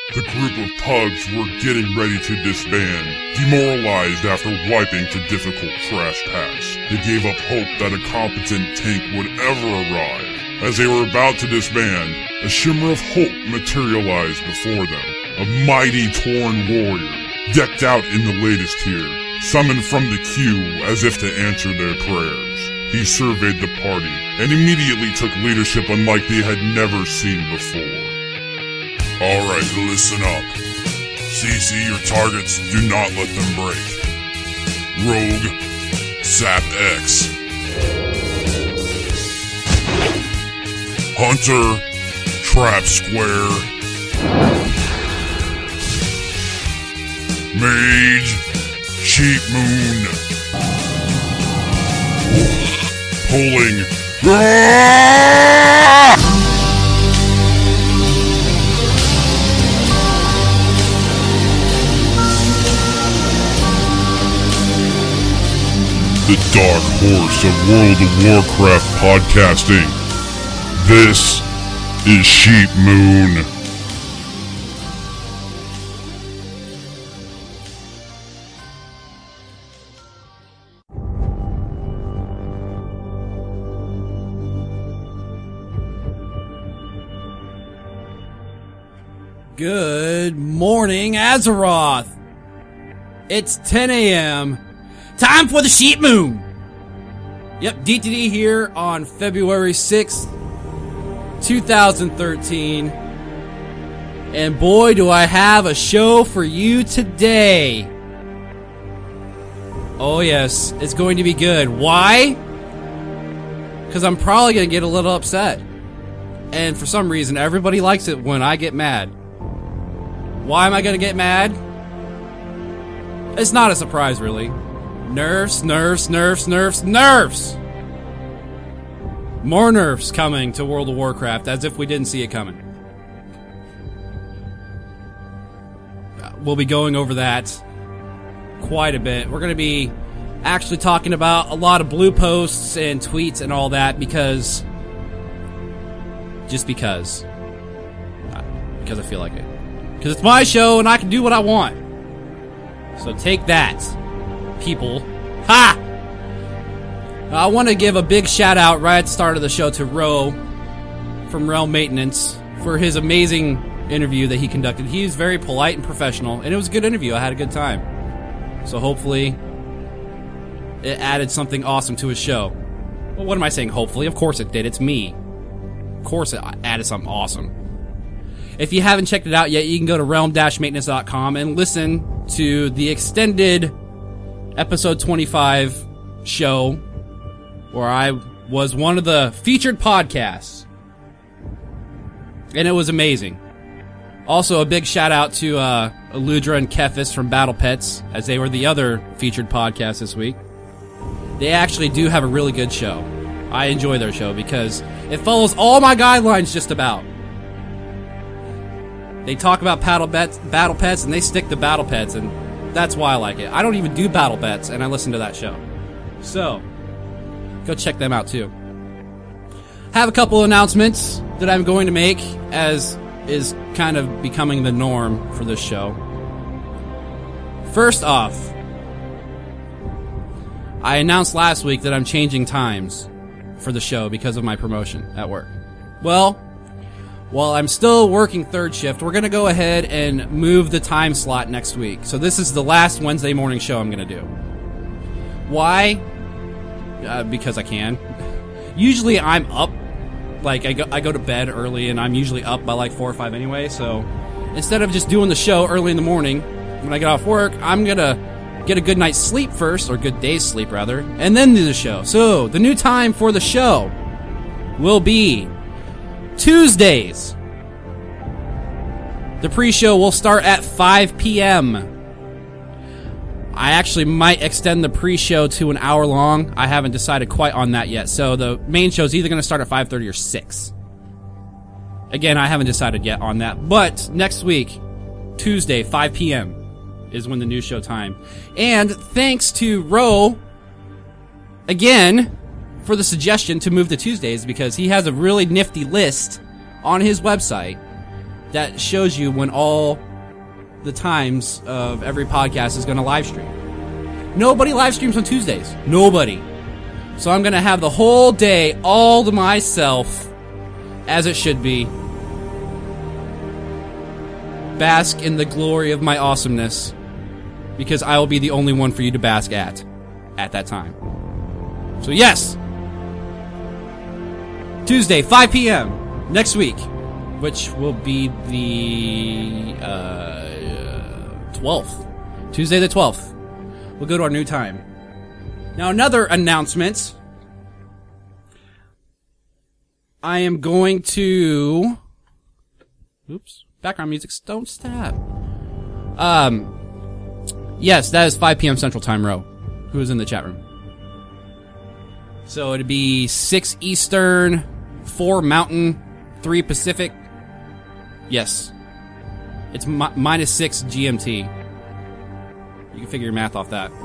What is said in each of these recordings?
The group of pugs were getting ready to disband, demoralized after wiping the difficult crash pass. They gave up hope that a competent tank would ever arrive. As they were about to disband, a shimmer of hope materialized before them. A mighty Tauren warrior, decked out in the latest tier, summoned from the queue as if to answer their prayers. He surveyed the party and immediately took leadership unlike they had never seen before. Alright, listen up. CC your targets, do not let them break. Rogue, Zap X. Hunter, Trap Square. Mage, Cheap Moon. Pulling. The dark horse of World of Warcraft podcasting. This is Sheep Moon. Good morning, Azeroth. It's 10 a.m. Time for the Sheep Moon. Yep, DTD here on February 6th, 2013. And boy, do I have a show for you today. Oh yes, it's going to be good. Why? Because I'm probably going to get a little upset. And for some reason, everybody likes it when I get mad. Why am I going to get mad? It's not a surprise, really. Nerfs, nerfs, nerfs, nerfs, nerfs! More nerfs coming to World of Warcraft, as if we didn't see it coming. We'll be going over that quite a bit. We're going to be actually talking about a lot of blue posts and tweets and all that because... just because. Because I feel like it. Because it's my show and I can do what I want. So take that, people. Ha! I want to give a big shout out right at the start of the show to Ro from Realm Maintenance for his amazing interview that he conducted. He's very polite and professional, and it was a good interview. I had a good time. So hopefully it added something awesome to his show. Well, what am I saying hopefully? Of course it did. It's me. Of course it added something awesome. If you haven't checked it out yet, you can go to realm-maintenance.com and listen to the extended episode 25 show where I was one of the featured podcasts. And it was amazing. Also, a big shout out to Eludra and Kephis from Battle Pets, as they were the other featured podcast this week. They actually do have a really good show. I enjoy their show because it follows all my guidelines just about. They talk about battle pets, and they stick to battle pets, and that's why I like it. I don't even do battle pets, and I listen to that show. So, go check them out, too. Have a couple announcements that I'm going to make, as is kind of becoming the norm for this show. First off, I announced last week that I'm changing times for the show because of my promotion at work. Well, while I'm still working third shift, we're going to go ahead and move the time slot next week. So this is the last Wednesday morning show I'm going to do. Why? Because I can. Usually I'm up, like I go to bed early and I'm usually up by like 4 or 5 anyway. So instead of just doing the show early in the morning, when I get off work, I'm going to get a good night's sleep first, or good day's sleep rather, and then do the show. So the new time for the show will be Tuesdays. The pre-show will start at 5 p.m. I actually might extend the pre-show to an hour long. I haven't decided quite on that yet. So the main show is either going to start at 5:30 or 6. Again, I haven't decided yet on that. But next week, Tuesday, 5 p.m. is when the new show time. And thanks to Ro, again, for the suggestion to move to Tuesdays, because he has a really nifty list on his website that shows you when all the times of every podcast is going to live stream. Nobody live streams on Tuesdays. Nobody. So I'm going to have the whole day all to myself, as it should be. Bask in the glory of my awesomeness, because I will be the only one for you to bask at that time. So yes, Tuesday, 5 p.m. next week, which will be the 12th. Tuesday the 12th. We'll go to our new time. Now, another announcement. I am going to... Oops. Background music. Don't stop. Yes, that is 5 p.m. Central Time, Ro, who is in the chat room. So it'd be 6 Eastern, 4 Mountain, 3 Pacific. Yes. It's minus 6 GMT. You can figure your math off that.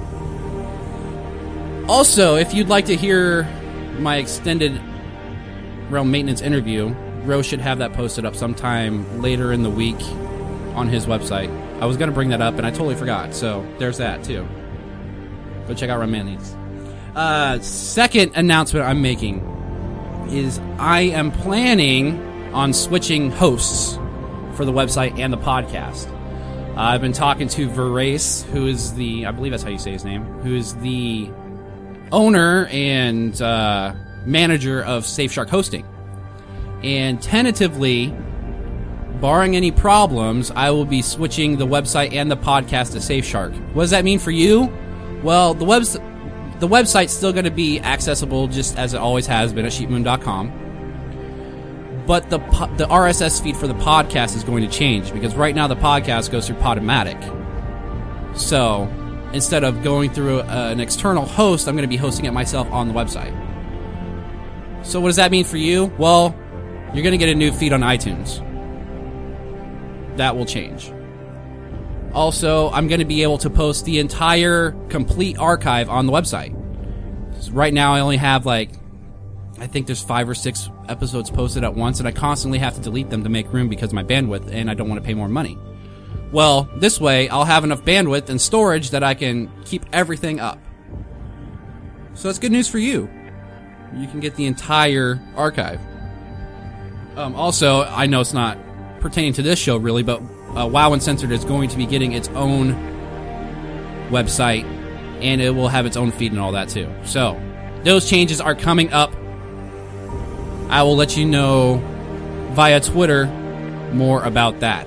Also, if you'd like to hear my extended Realm Maintenance interview, Ro should have that posted up sometime later in the week on his website. I was going to bring that up, and I totally forgot, so there's that, too. Go check out Realm Maintenance. Second announcement I'm making is I am planning on switching hosts for the website and the podcast. I've been talking to Verace, who is the, I believe that's how you say his name, who is the owner and manager of Safe Shark Hosting. And tentatively, barring any problems, I will be switching the website and the podcast to Safe Shark. What does that mean for you? Well, the website's still going to be accessible just as it always has been at sheepmoon.com. But the RSS feed for the podcast is going to change, because right now the podcast goes through Podomatic. So instead of going through an external host, I'm going to be hosting it myself on the website. So what does that mean for you? Well, you're going to get a new feed on iTunes. That will change. Also, I'm going to be able to post the entire complete archive on the website. So right now I only have I think there's 5 or 6 episodes posted at once, and I constantly have to delete them to make room because of my bandwidth, and I don't want to pay more money. Well, this way, I'll have enough bandwidth and storage that I can keep everything up. So that's good news for you. You can get the entire archive. Also, I know it's not pertaining to this show, really, but WoW Uncensored is going to be getting its own website, and it will have its own feed and all that, too. So, those changes are coming up. I will let you know via Twitter more about that.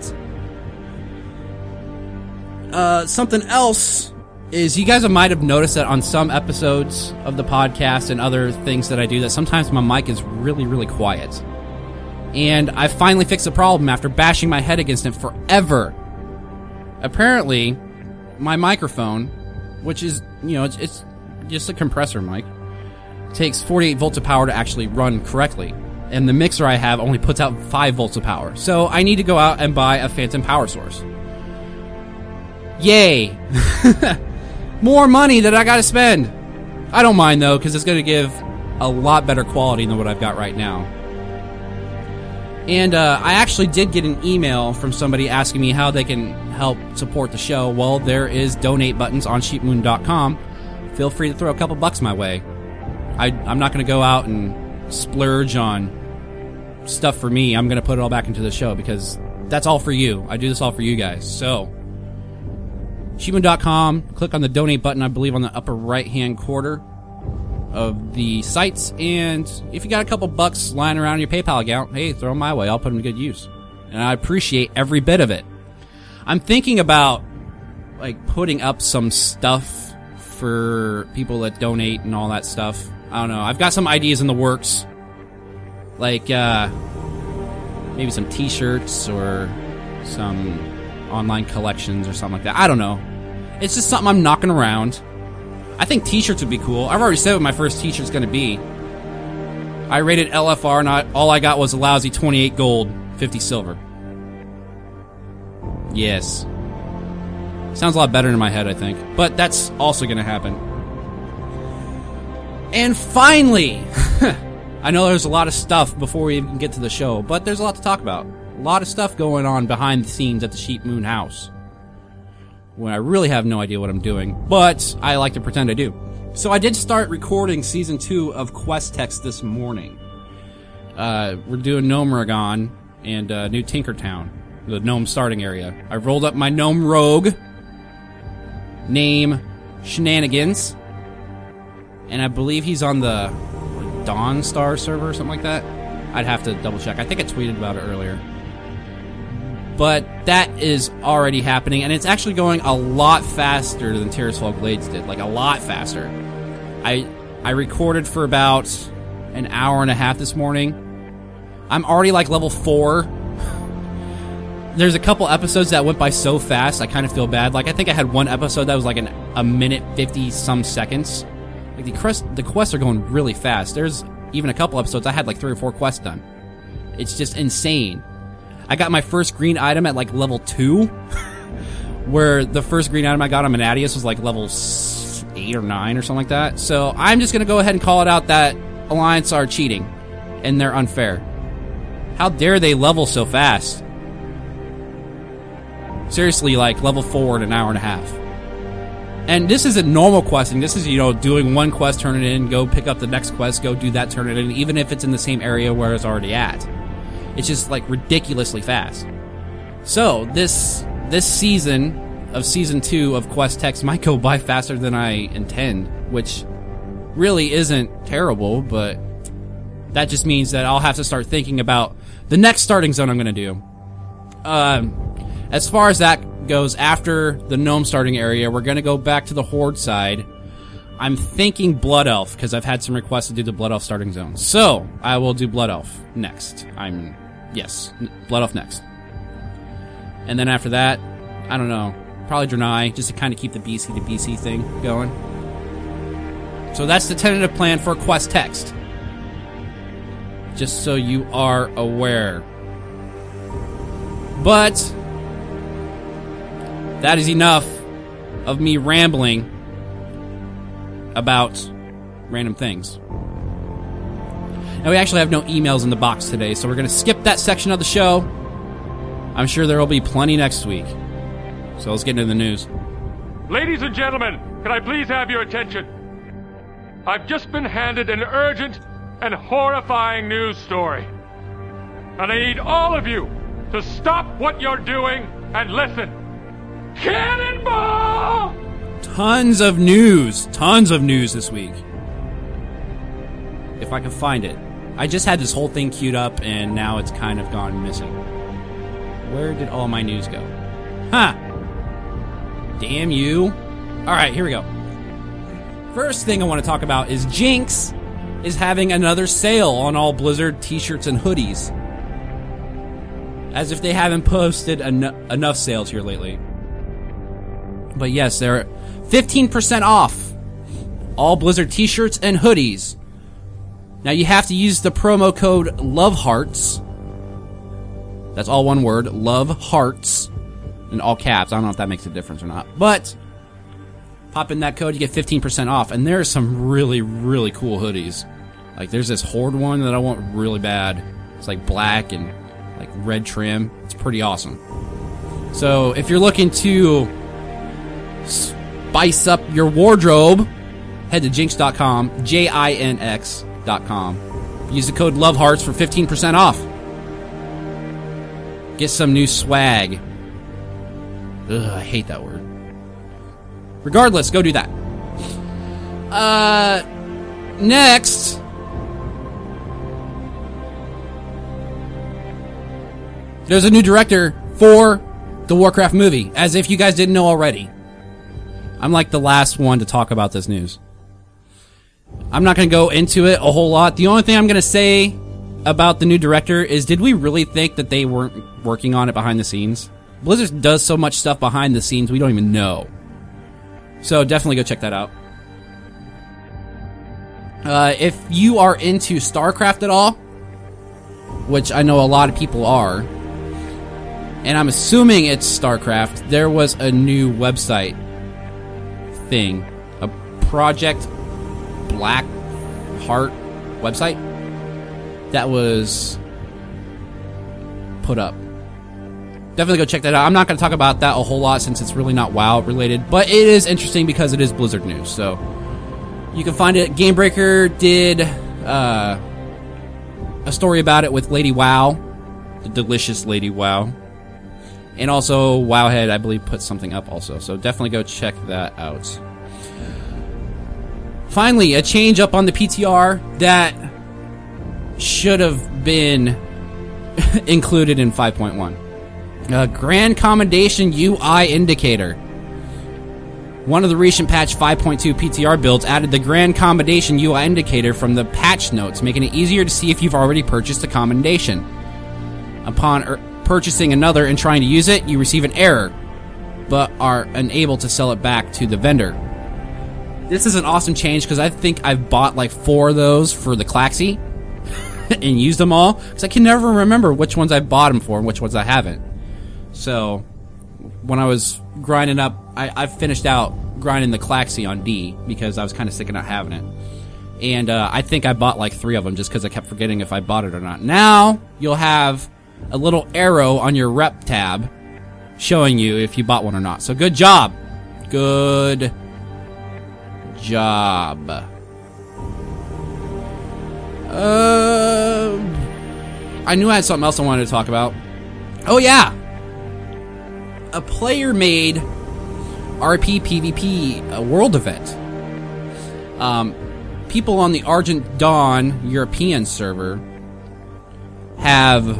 Something else is, you guys might have noticed that on some episodes of the podcast and other things that I do, that sometimes my mic is really, really quiet. And I finally fixed the problem after bashing my head against it forever. Apparently, my microphone, which is, it's just a compressor mic, takes 48 volts of power to actually run correctly. And the mixer I have only puts out 5 volts of power. So I need to go out and buy a phantom power source. Yay! More money that I gotta spend. I don't mind, though, because it's going to give a lot better quality than what I've got right now. And I actually did get an email from somebody asking me how they can help support the show. Well, there is donate buttons on sheepmoon.com. Feel free to throw a couple bucks my way. I'm not going to go out and splurge on stuff for me. I'm going to put it all back into the show, because that's all for you. I do this all for you guys. So, sheepmoon.com, click on the donate button, I believe on the upper right-hand corner of the sites, and if you got a couple bucks lying around in your PayPal account, hey, throw them my way. I'll put them to good use. And I appreciate every bit of it. I'm thinking about, putting up some stuff for people that donate and all that stuff. I don't know. I've got some ideas in the works. Maybe some t-shirts or some online collections or something like that. I don't know. It's just something I'm knocking around. I think t-shirts would be cool. I've already said what my first t-shirt's going to be. I rated LFR, and all I got was a lousy 28 gold, 50 silver. Yes. Sounds a lot better in my head, I think. But that's also going to happen. And finally, I know there's a lot of stuff before we even get to the show, but there's a lot to talk about. A lot of stuff going on behind the scenes at the Sheep Moon house, when I really have no idea what I'm doing, but I like to pretend I do. So I did start recording Season 2 of Quest Text this morning. We're doing Gnomeregan and New Tinkertown, the gnome starting area. I rolled up my gnome rogue, name Shenanigans, and I believe he's on the Dawn Star server or something like that. I'd have to double check. I think I tweeted about it earlier. But that is already happening, and it's actually going a lot faster than Tirisfal Glades did. Like, a lot faster. I recorded for about an hour and a half this morning. I'm already like level 4. There's a couple episodes that went by so fast, I kind of feel bad. Like, I think I had one episode that was like a minute 50 some seconds. Like, the quests are going really fast. There's even a couple episodes I had like 3 or 4 quests done. It's just insane. I got my first green item at like level 2, where the first green item I got on Manadius was like level 8 or 9 or something like that. So I'm just going to go ahead and call it out that Alliance are cheating, and they're unfair. How dare they level so fast? Seriously, like level 4 in an hour and a half. And this isn't normal questing. This is, doing one quest, turn it in, go pick up the next quest, go do that, turn it in, even if it's in the same area where it's already at. It's just like ridiculously fast. So this season of Season 2 of Quest Text might go by faster than I intend, which really isn't terrible, but that just means that I'll have to start thinking about the next starting zone I'm going to do. As far as that goes, after the gnome starting area, we're going to go back to the Horde side. I'm thinking Blood Elf, because I've had some requests to do the Blood Elf starting zone. So, I will do Blood Elf next. Yes, Blood Elf next. And then after that, I don't know, probably Draenei, just to kind of keep the BC to BC thing going. So that's the tentative plan for Quest Text. Just so you are aware. But that is enough of me rambling about random things. Now, we actually have no emails in the box today, so we're going to skip that section of the show. I'm sure there will be plenty next week. So let's get into the news. Ladies and gentlemen, can I please have your attention? I've just been handed an urgent and horrifying news story. And I need all of you to stop what you're doing and listen. Cannonball! Tons of news this week. If I can find it. I just had this whole thing queued up, and now it's kind of gone missing. Where did all my news go? Damn you. Alright, here we go. First thing I want to talk about is Jinx is having another sale on all Blizzard t-shirts and hoodies. As if they haven't posted enough sales here lately. But yes, they're 15% off all Blizzard t-shirts and hoodies. Now you have to use the promo code LOVEHEARTS. That's all one word, LOVEHEARTS, in all caps. I don't know if that makes a difference or not. But pop in that code, you get 15% off. And there are some really, really cool hoodies. Like there's this Horde one that I want really bad. It's like black and like red trim. It's pretty awesome. So if you're looking to spice up your wardrobe, head to jinx.com, JINX.com. Use the code LOVEHEARTS for 15% off. Get some new swag. Ugh, I hate that word. Regardless, go do that. Next. There's a new director for the Warcraft movie, as if you guys didn't know already. I'm like the last one to talk about this news. I'm not going to go into it a whole lot. The only thing I'm going to say about the new director is, did we really think that they weren't working on it behind the scenes? Blizzard does so much stuff behind the scenes we don't even know. So definitely go check that out. If you are into StarCraft at all, which I know a lot of people are, and I'm assuming it's StarCraft, there was a new website thing, a Project Blackheart website that was put up definitely go check that out. I'm not going to talk about that a whole lot since it's really not WoW related, but it is interesting because it is Blizzard news. So you can find it. Gamebreaker did a story about it with Lady WoW, the delicious Lady WoW. And also Wowhead, I believe, put something up also. So definitely go check that out. Finally, a change up on the PTR that should have been included in 5.1. Grand Commendation UI Indicator. One of the recent patch 5.2 PTR builds added the Grand Commendation UI Indicator from the patch notes, making it easier to see if you've already purchased a commendation. Upon purchasing another and trying to use it, you receive an error, but are unable to sell it back to the vendor. This is an awesome change because I think I've bought like 4 of those for the Klaxi and used them all because I can never remember which ones I bought them for and which ones I haven't. So when I was grinding up, I finished out grinding the Klaxi on D because I was kind of sick of not having it. And I think I bought like 3 of them just because I kept forgetting if I bought it or not. Now you'll have a little arrow on your rep tab showing you if you bought one or not. So good job. Good job. I knew I had something else I wanted to talk about. Oh yeah. A player-made RP PvP world event. People on the Argent Dawn European server have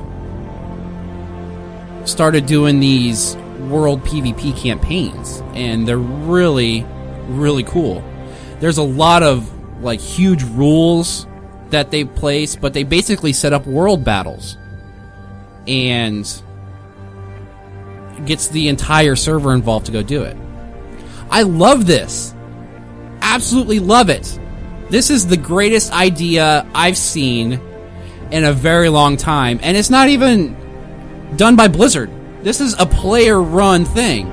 started doing these world PvP campaigns, and they're really, really cool. There's a lot of like huge rules that they place, but they basically set up world battles and gets the entire server involved to go do it. I love this. Absolutely love it. This is the greatest idea I've seen in a very long time, and it's not even done by Blizzard. This is a player-run thing.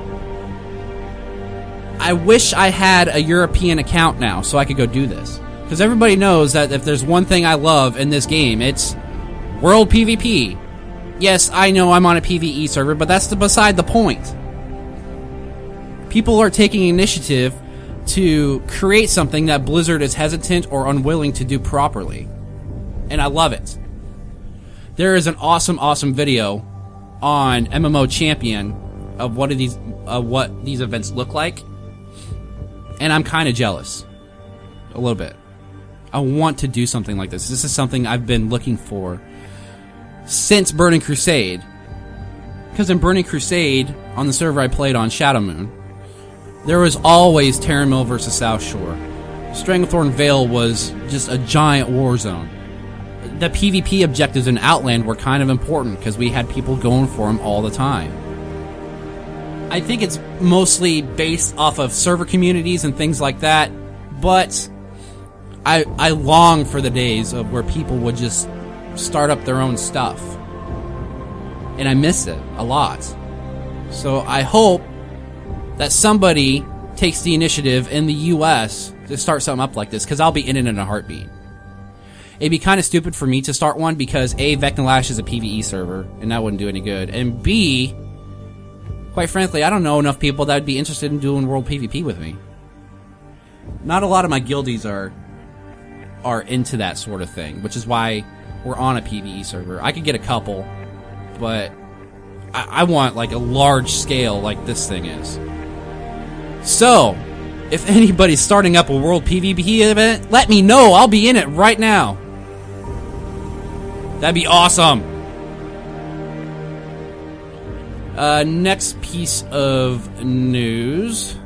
I wish I had a European account now so I could go do this. Because everybody knows that if there's one thing I love in this game, it's world PvP. Yes, I know I'm on a PvE server, but that's beside the point. People are taking initiative to create something that Blizzard is hesitant or unwilling to do properly. And I love it. There is an awesome, awesome video on MMO Champion of what these events look like. And I'm kind of jealous. A little bit. I want to do something like this. This is something I've been looking for since Burning Crusade. Because in Burning Crusade, on the server I played on, Shadow Moon, there was always Terran Mill versus South Shore. Stranglethorn Vale was just a giant war zone. The PvP objectives in Outland were kind of important because we had people going for them all the time. I think it's mostly based off of server communities and things like that, but I long for the days of where people would just start up their own stuff. And I miss it a lot. So I hope that somebody takes the initiative in the US to start something up like this, because I'll be in it in a heartbeat. It'd be kind of stupid for me to start one because A, Vecnalash is a PvE server, and that wouldn't do any good. And B, quite frankly, I don't know enough people that would be interested in doing world PvP with me. Not a lot of my guildies are into that sort of thing, which is why we're on a PvE server. I could get a couple, but I want like a large scale like this thing is. So, if anybody's starting up a world PvP event, let me know. I'll be in it right now. That'd be awesome. Next piece of news.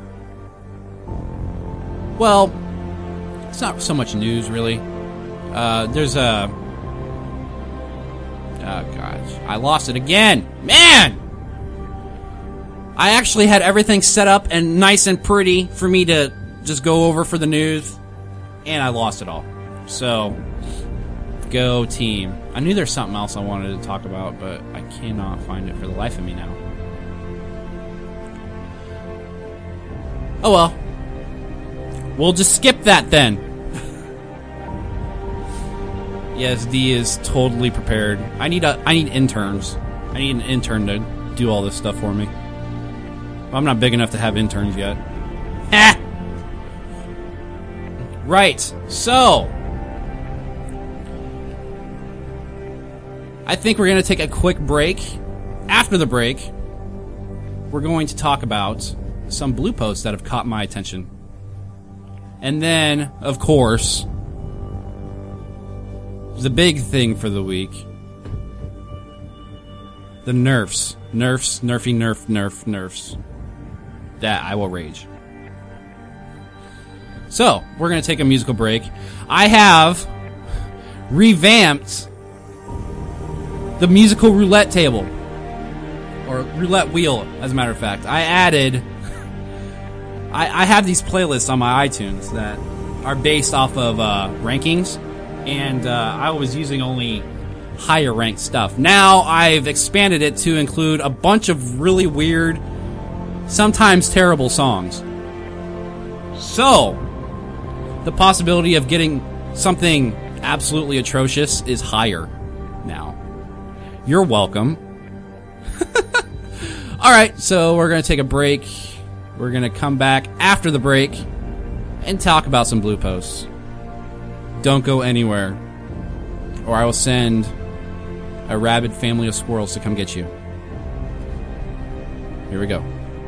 Well, it's not so much news, really. There's a... Oh, gosh. I lost it again. Man! I actually had everything set up and nice and pretty for me to just go over for the news, and I lost it all. So, go team. I knew there's something else I wanted to talk about, but I cannot find it for the life of me now. Oh well. We'll just skip that then. Yes, D is totally prepared. I need interns. I need an intern to do all this stuff for me. I'm not big enough to have interns yet. Ah! Right, so I think we're going to take a quick break. After the break, we're going to talk about some blue posts that have caught my attention. And then, of course, the big thing for the week, the nerfs. Nerfs. That I will rage. So, we're going to take a musical break. I have revamped the musical roulette table. Or roulette wheel, as a matter of fact. I added... I have these playlists on my iTunes that are based off of rankings. And I was using only higher ranked stuff. Now I've expanded it to include a bunch of really weird, sometimes terrible songs. So, the possibility of getting something absolutely atrocious is higher now. You're welcome. Alright, so we're going to take a break. We're going to come back after the break and talk about some blue posts. Don't go anywhere, or I will send a rabid family of squirrels to come get you. Here we go.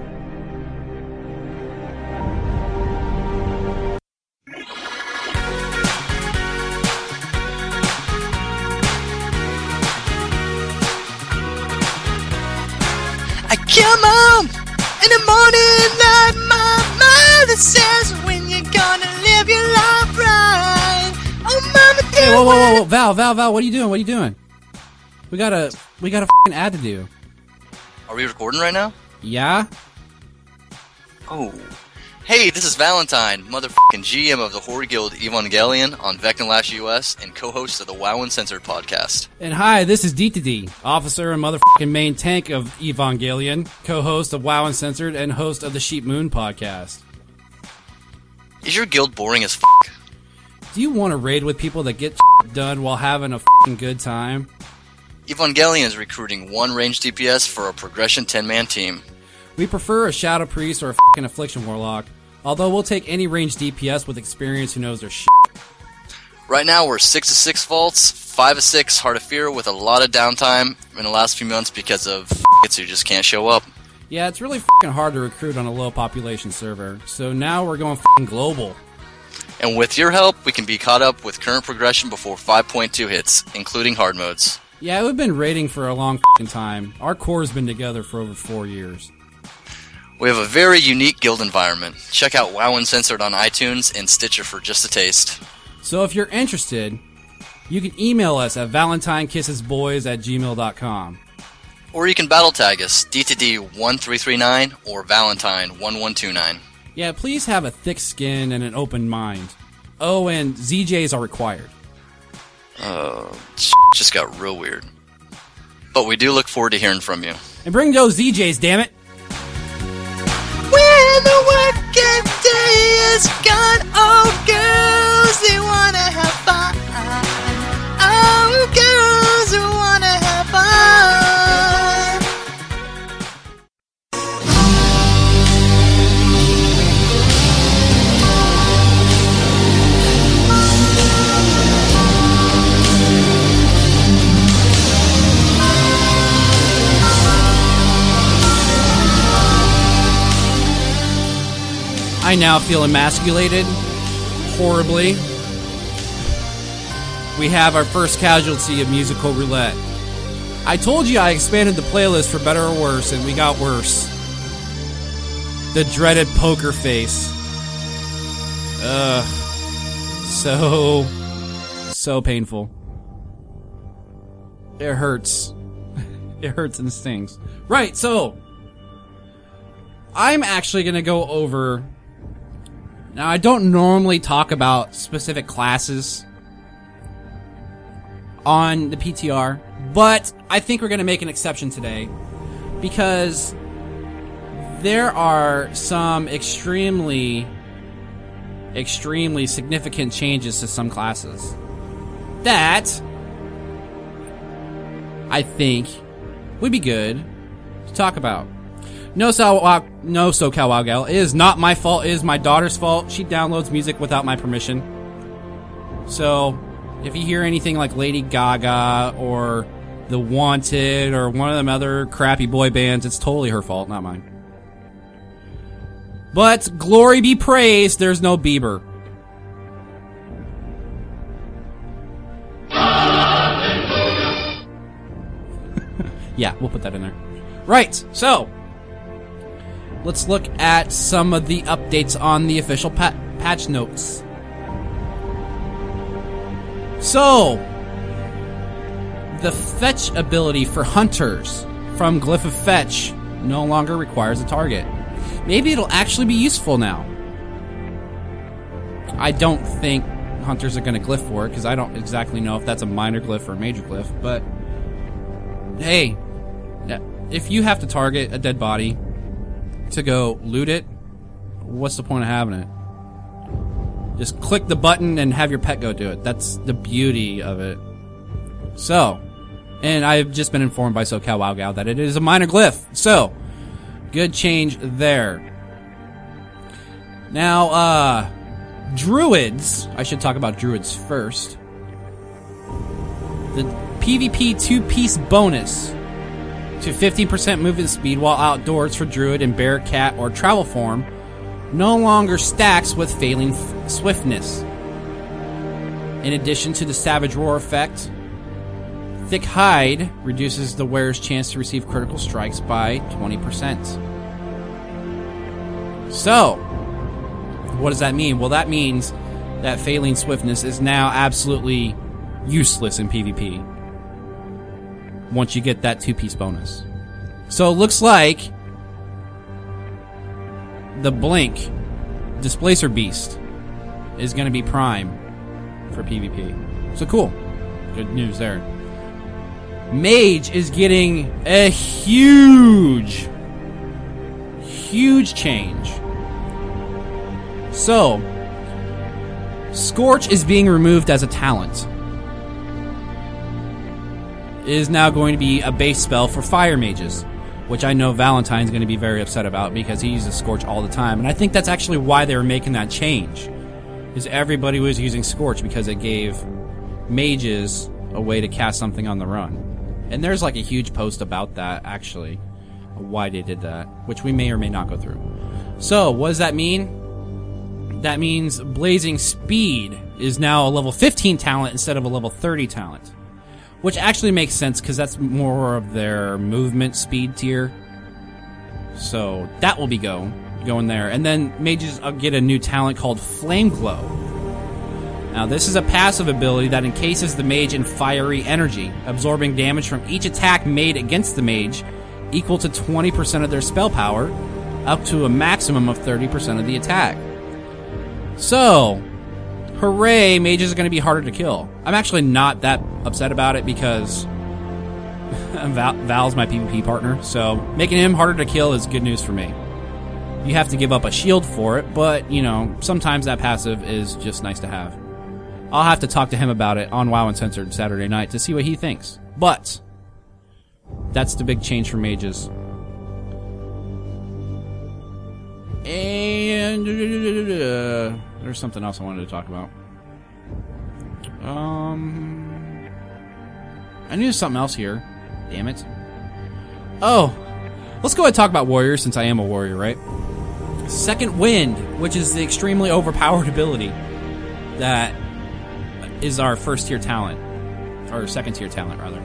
I come home in the morning like my mother says, when you're gonna live your life right. Oh, mama, Hey, whoa, Val, what are you doing? We got a f***ing ad to do. Are we recording right now? Yeah? Oh. Hey, this is Valentine, motherfucking GM of the Horror Guild Evangelion on Vecna Lash US and co-host of the WoW Uncensored podcast. And hi, this is D2D, officer and motherfucking main tank of Evangelion, co-host of WoW Uncensored and host of the Sheep Moon podcast. Is your guild boring as f***? Do you want to raid with people that get done while having a f***ing good time? Evangelion is recruiting one ranged DPS for a progression 10-man team. We prefer a Shadow Priest or a f***ing Affliction Warlock, although we'll take any ranged DPS with experience who knows their shit. Right now we're 6-6 vaults, 5-6 Heart of Fear with a lot of downtime in the last few months because of f***its who just can't show up. Yeah, it's really f***ing hard to recruit on a low population server, so now we're going f***ing global. And with your help, we can be caught up with current progression before 5.2 hits, including hard modes. Yeah, we've been raiding for a long f***ing time. Our core's been together for over 4 years. We have a very unique guild environment. Check out WoW Uncensored on iTunes and Stitcher for just a taste. So if you're interested, you can email us at valentinekissesboys@gmail.com. Or you can battle tag us, D2D1339 or Valentine1129. Yeah, please have a thick skin and an open mind. Oh, and ZJs are required. Just got real weird. But we do look forward to hearing from you. And bring those ZJs, damn it! When the working day is gone, oh girls, they wanna have fun. Oh girls, who wanna have fun. I now feel emasculated. Horribly. We have our first casualty of musical roulette. I told you I expanded the playlist for better or worse, and we got worse. The dreaded poker face. Ugh. So painful. It hurts. It hurts and stings. Right, so I'm actually going to go over... Now, I don't normally talk about specific classes on the PTR, but I think we're going to make an exception today because there are some extremely significant changes to some classes that I think would be good to talk about. No SoCal Wow Gal. It is not my fault. It is my daughter's fault. She downloads music without my permission. So, if you hear anything like Lady Gaga or The Wanted or one of them other crappy boy bands, it's totally her fault, not mine. But, glory be praised, there's no Bieber. Yeah, we'll put that in there. Right, so, let's look at some of the updates on the official patch notes. So, the fetch ability for hunters from Glyph of Fetch no longer requires a target. Maybe it'll actually be useful now. I don't think hunters are going to glyph for it, because I don't exactly know if that's a minor glyph or a major glyph, but hey, if you have to target a dead body to go loot it, what's the point of having it? Just click the button and have your pet go do it. That's the beauty of it. So, and I've just been informed by SoCal Wow Gal that it is a minor glyph. So, good change there. Now, druids. I should talk about druids first. The PvP 2-piece bonus to 15% movement speed while outdoors for druid in bear, cat, or travel form no longer stacks with failing swiftness. In addition to the Savage Roar effect, Thick Hide reduces the wearer's chance to receive critical strikes by 20%. So, what does that mean? Well, that means that failing swiftness is now absolutely useless in PvP once you get that 2-piece bonus. So it looks like the Blink Displacer Beast is going to be prime for PvP. So cool. Good news there. Mage is getting a huge change. So, Scorch is being removed as a talent. It is now going to be a base spell for fire mages, which I know Valentine's going to be very upset about because he uses Scorch all the time. And I think that's actually why they were making that change, is everybody was using Scorch because it gave mages a way to cast something on the run. And there's like a huge post about that, actually, why they did that, which we may or may not go through. So, what does that mean? That means Blazing Speed is now a level 15 talent instead of a level 30 talent. Which actually makes sense, because that's more of their movement speed tier. So, that will be going there. And then mages get a new talent called Flame Glow. Now, this is a passive ability that encases the mage in fiery energy, absorbing damage from each attack made against the mage, equal to 20% of their spell power, up to a maximum of 30% of the attack. So, hooray, mages are going to be harder to kill. I'm actually not that upset about it because Val's my PvP partner, so making him harder to kill is good news for me. You have to give up a shield for it, but, you know, sometimes that passive is just nice to have. I'll have to talk to him about it on WoW Uncensored Saturday night to see what he thinks. But that's the big change for mages. And there's something else I wanted to talk about. I knew something else here. Damn it. Oh, let's go ahead and talk about warriors, since I am a warrior, right? Second Wind, which is the extremely overpowered ability that is our first tier talent, or second tier talent rather,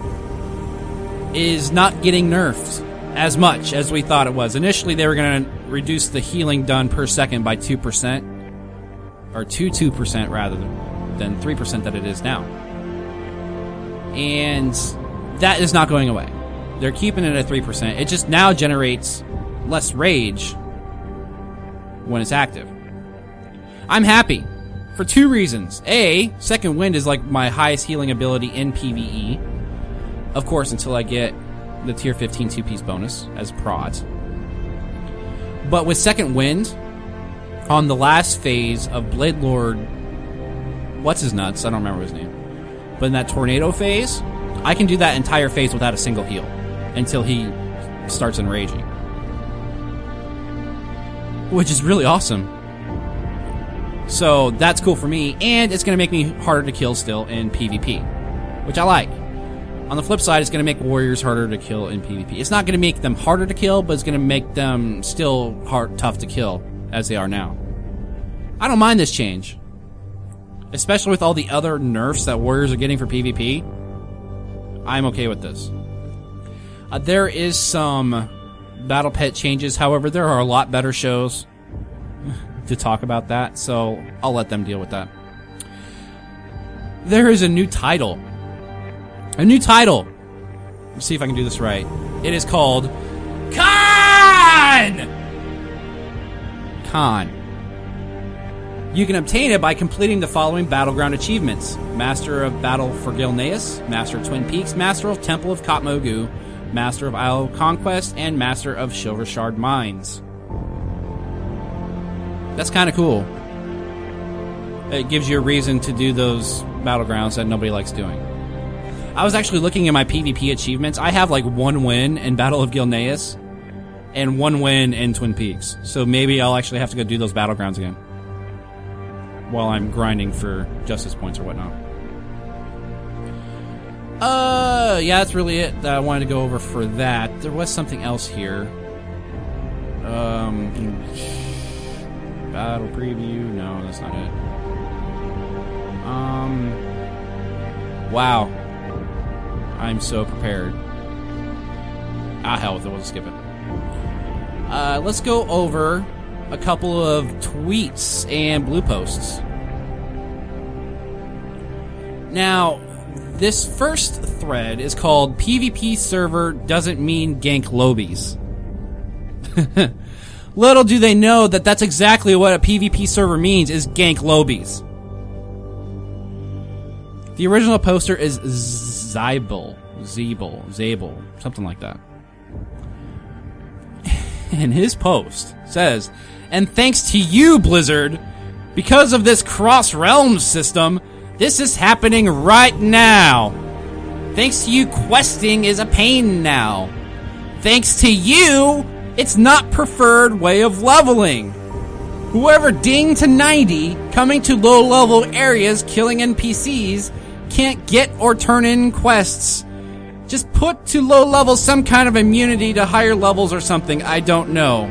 is not getting nerfed as much as we thought it was. Initially, they were going to reduce the healing done per second by 2%, or to 2% rather than 3% that it is now. And that is not going away. They're keeping it at 3%. It just now generates less rage when it's active. I'm happy for two reasons. A, Second Wind is like my highest healing ability in PvE. Of course, until I get the tier 15 2-piece bonus as prot. But with Second Wind, on the last phase of Blade Lord, what's his nuts? I don't remember his name. But in that tornado phase, I can do that entire phase without a single heal until he starts enraging. Which is really awesome. So that's cool for me, and it's going to make me harder to kill still in PvP, which I like. On the flip side, it's going to make warriors harder to kill in PvP. It's not going to make them harder to kill, but it's going to make them still tough to kill as they are now. I don't mind this change, especially with all the other nerfs that warriors are getting for PvP. I'm okay with this. There is some battle pet changes. However, there are a lot better shows to talk about that, so I'll let them deal with that. There is a new title. A new title. Let's see if I can do this right. It is called Khan! Khan. You can obtain it by completing the following battleground achievements: Master of Battle for Gilneas, Master of Twin Peaks, Master of Temple of Katmogu, Master of Isle of Conquest, and Master of Silvershard Mines. That's kind of cool. It gives you a reason to do those battlegrounds that nobody likes doing. I was actually looking at my PvP achievements. I have like 1 win in Battle of Gilneas and 1 win in Twin Peaks. So maybe I'll actually have to go do those battlegrounds again while I'm grinding for justice points or whatnot. Yeah, that's really it that I wanted to go over for that. There was something else here. Battle preview. No, that's not it. Wow. I'm so prepared. Hell with it. We'll just skip it. Let's go over a couple of tweets and blue posts. Now, this first thread is called PvP server doesn't mean gank lobies. Little do they know that that's exactly what a PvP server means, is gank lobies. The original poster is Zabel, something like that. And his post says, "And thanks to you, Blizzard, because of this cross-realms system, this is happening right now. Thanks to you, questing is a pain now. Thanks to you, it's not preferred way of leveling. Whoever dinged to 90, coming to low-level areas, killing NPCs, can't get or turn in quests. Just put to low levels some kind of immunity to higher levels or something, I don't know."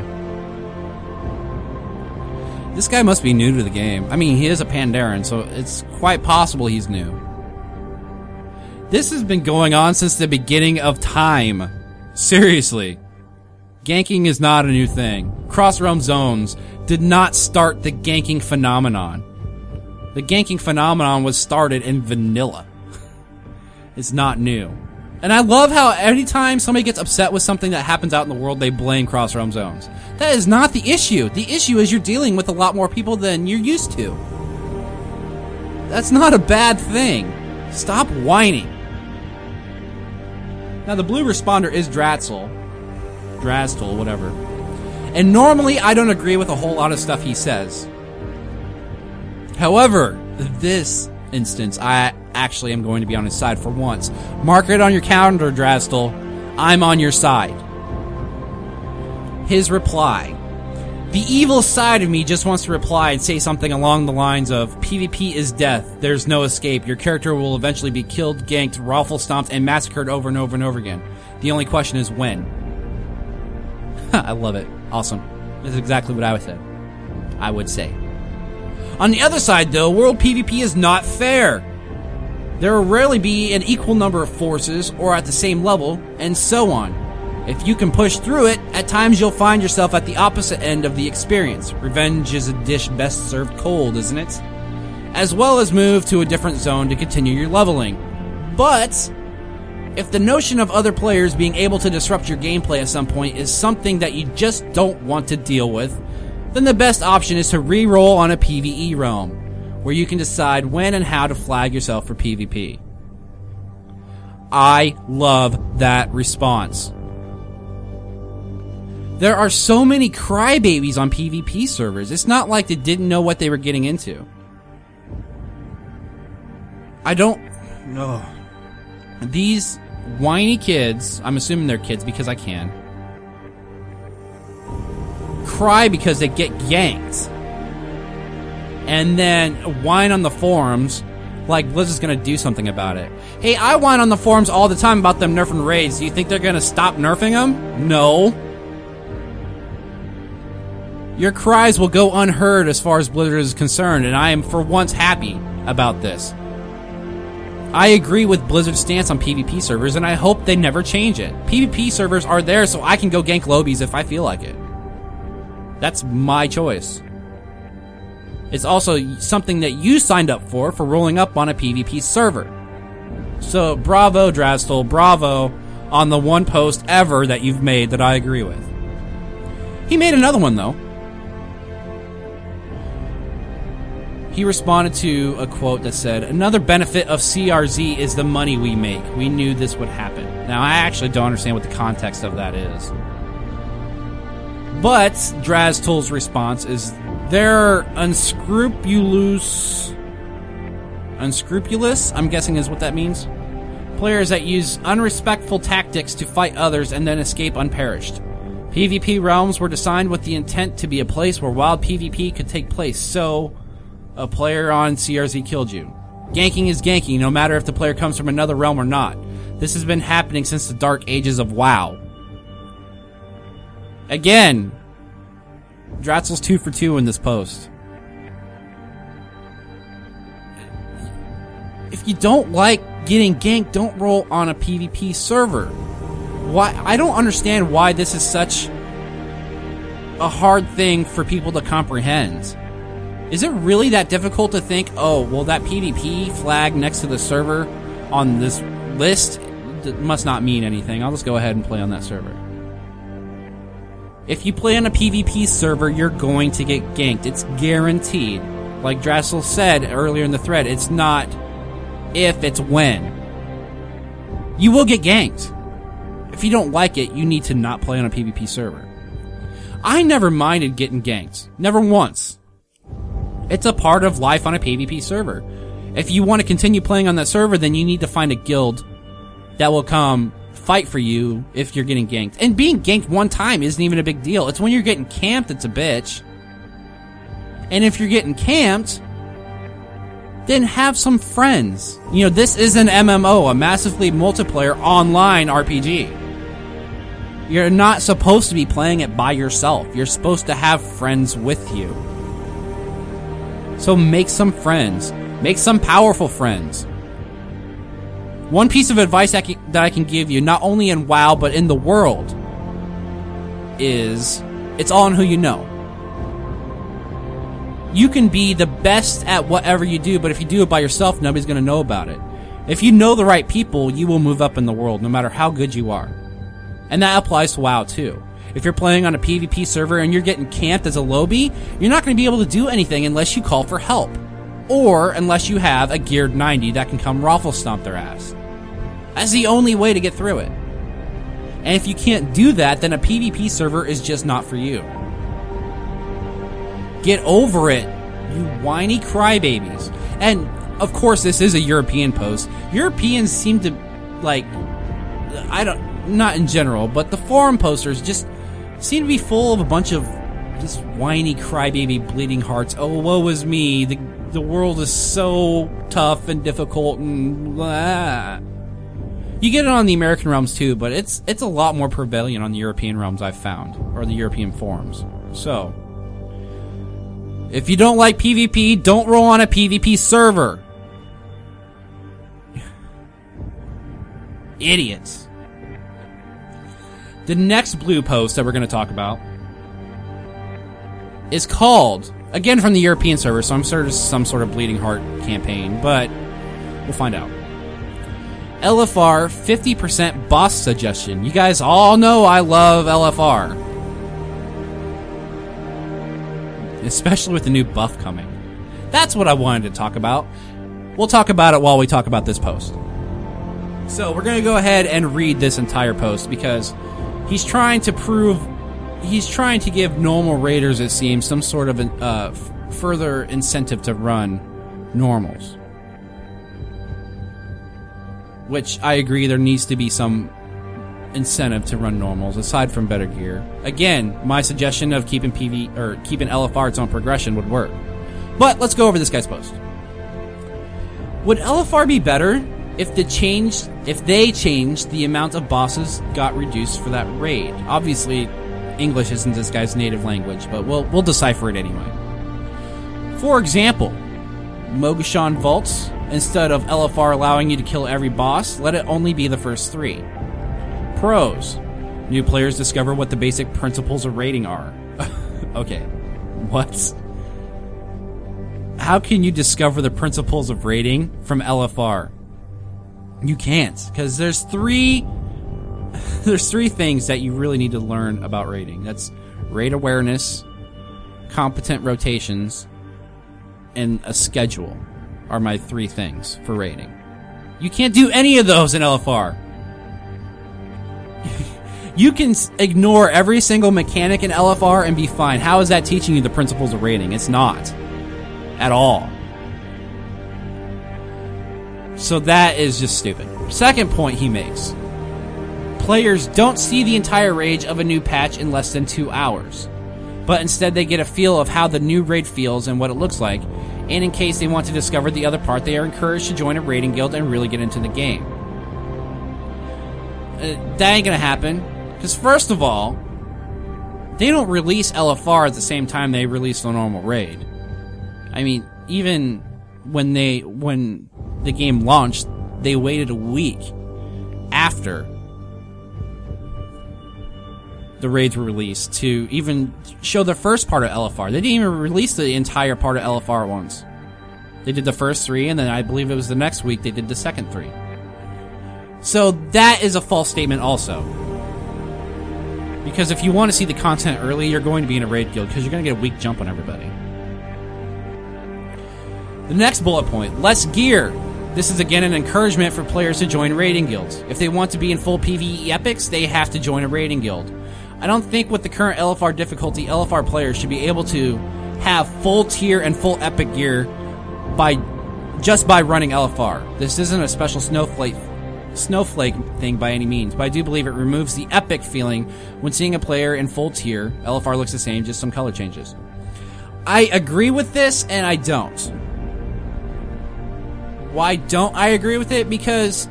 This guy must be new to the game. I mean, he is a Pandaren, so it's quite possible he's new. This has been going on since the beginning of time. Seriously. Ganking is not a new thing. Cross-realm zones did not start the ganking phenomenon. The ganking phenomenon was started in vanilla. It's not new. And I love how anytime somebody gets upset with something that happens out in the world, they blame cross-realm zones. That is not the issue. The issue is you're dealing with a lot more people than you're used to. That's not a bad thing. Stop whining. Now, the blue responder is Dratsel, whatever. And normally, I don't agree with a whole lot of stuff he says. However, this instance, I actually am going to be on his side for once. Mark it on your calendar, Drastel. I'm on your side. His reply. The evil side of me just wants to reply and say something along the lines of, PvP is death. There's no escape. Your character will eventually be killed, ganked, raffle stomped, and massacred over and over and over again. The only question is when. I love it. Awesome. This is exactly what I would say. On the other side, though, world PvP is not fair. There will rarely be an equal number of forces, or at the same level, and so on. If you can push through it, at times you'll find yourself at the opposite end of the experience. Revenge is a dish best served cold, isn't it? As well as move to a different zone to continue your leveling. But if the notion of other players being able to disrupt your gameplay at some point is something that you just don't want to deal with, then the best option is to re-roll on a PvE realm, where you can decide when and how to flag yourself for PvP. I love that response. There are so many crybabies on PvP servers. It's not like they didn't know what they were getting into. I don't know. These whiny kids, I'm assuming they're kids because I can. cry because they get ganked, and then whine on the forums like Blizzard's gonna do something about it. Hey, I whine on the forums all the time about them nerfing raids. Do you think they're gonna stop nerfing them? No. Your cries will go unheard as far as Blizzard is concerned, and I am for once happy about this. I agree with Blizzard's stance on PvP servers, and I hope they never change it. PvP servers are there so I can go gank lobies if I feel like it. That's my choice. It's also something that you signed up for rolling up on a PvP server. So bravo, Draztol, bravo on the one post ever that you've made that I agree with. He made another one, though. He responded to a quote that said, "Another benefit of CRZ is the money we make. We knew this would happen." Now, I actually don't understand what the context of that is. But Draztol's response is, "They're unscrupulous, I'm guessing is what that means. Players that use unrespectful tactics to fight others and then escape unperished. PvP realms were designed with the intent to be a place where wild PvP could take place, so a player on CRZ killed you. Ganking is ganking, no matter if the player comes from another realm or not. This has been happening since the dark ages of WoW." Again, Dratzel's 2 for 2 in this post. If you don't like getting ganked, don't roll on a PvP server. Why? I don't understand why this is such a hard thing for people to comprehend. Is it really that difficult to think, oh, well, that PvP flag next to the server on this list must not mean anything. I'll just go ahead and play on that server. If you play on a PvP server, you're going to get ganked. It's guaranteed. Like Draztol said earlier in the thread, it's not if, it's when. You will get ganked. If you don't like it, you need to not play on a PvP server. I never minded getting ganked. Never once. It's a part of life on a PvP server. If you want to continue playing on that server, then you need to find a guild that will come fight for you if you're getting ganked. And being ganked one time isn't even a big deal. It's when you're getting camped that's a bitch. And if you're getting camped, then have some friends. You know, this is an MMO, a massively multiplayer online RPG. You're not supposed to be playing it by yourself. You're supposed to have friends with you. So make some friends. Make some powerful friends. One piece of advice that I can give you, not only in WoW, but in the world, is it's all on who you know. You can be the best at whatever you do, but if you do it by yourself, nobody's going to know about it. If you know the right people, you will move up in the world, no matter how good you are. And that applies to WoW, too. If you're playing on a PvP server and you're getting camped as a lobby, you're not going to be able to do anything unless you call for help. Or unless you have a geared 90 that can come raffle stomp their ass. That's the only way to get through it. And if you can't do that, then a PvP server is just not for you. Get over it, you whiny crybabies. And, of course, this is a European post. Europeans seem to, like, not in general, but the forum posters just seem to be full of a bunch of just whiny crybaby bleeding hearts. Oh, woe is me. The world is so tough and difficult and blah. You get it on the American realms too, but it's a lot more prevalent on the European realms I've found, or the European forums. So, if you don't like PvP, don't roll on a PvP server. Idiots. The next blue post that we're going to talk about is called, again from the European server, so I'm sure it's some sort of bleeding heart campaign, but we'll find out. LFR 50% boss suggestion. You guys all know I love LFR. Especially with the new buff coming. That's what I wanted to talk about. We'll talk about it while we talk about this post. So we're going to go ahead and read this entire post because he's trying to give normal raiders, it seems, some sort of further incentive to run normals. Which I agree, there needs to be some incentive to run normals aside from better gear. Again, my suggestion of keeping keeping LFR its own progression would work. But let's go over this guy's post. Would LFR be better if they changed the amount of bosses got reduced for that raid? Obviously, English isn't this guy's native language, but we'll decipher it anyway. For example, Mogu'shan Vaults, instead of LFR allowing you to kill every boss, let it only be the first 3. Pros. New players discover what the basic principles of raiding are. Okay. What? How can you discover the principles of raiding from LFR? You can't, because there's three things that you really need to learn about raiding. That's raid awareness, competent rotations, and a schedule are my 3 things for raiding. You can't do any of those in LFR. You can ignore every single mechanic in LFR and be fine. How is that teaching you the principles of raiding? It's not. At all. So that is just stupid. Second point he makes. Players don't see the entire rage of a new patch in less than 2 hours. But instead they get a feel of how the new raid feels and what it looks like. And in case they want to discover the other part, they are encouraged to join a raiding guild and really get into the game. That ain't gonna happen. Because first of all, they don't release LFR at the same time they release the normal raid. I mean, even when the game launched, they waited a week after the raids were released to even show the first part of LFR. They didn't even release the entire part of LFR at once. They did the first 3, and then I believe it was the next week they did the second 3. So that is a false statement also. Because if you want to see the content early, you're going to be in a raid guild, because you're going to get a weak jump on everybody. The next bullet point, less gear. This is again an encouragement for players to join raiding guilds. If they want to be in full PvE epics, they have to join a raiding guild. I don't think with the current LFR difficulty, LFR players should be able to have full tier and full epic gear just by running LFR. This isn't a special snowflake thing by any means, but I do believe it removes the epic feeling when seeing a player in full tier. LFR looks the same, just some color changes. I agree with this, and I don't. Why don't I agree with it? Because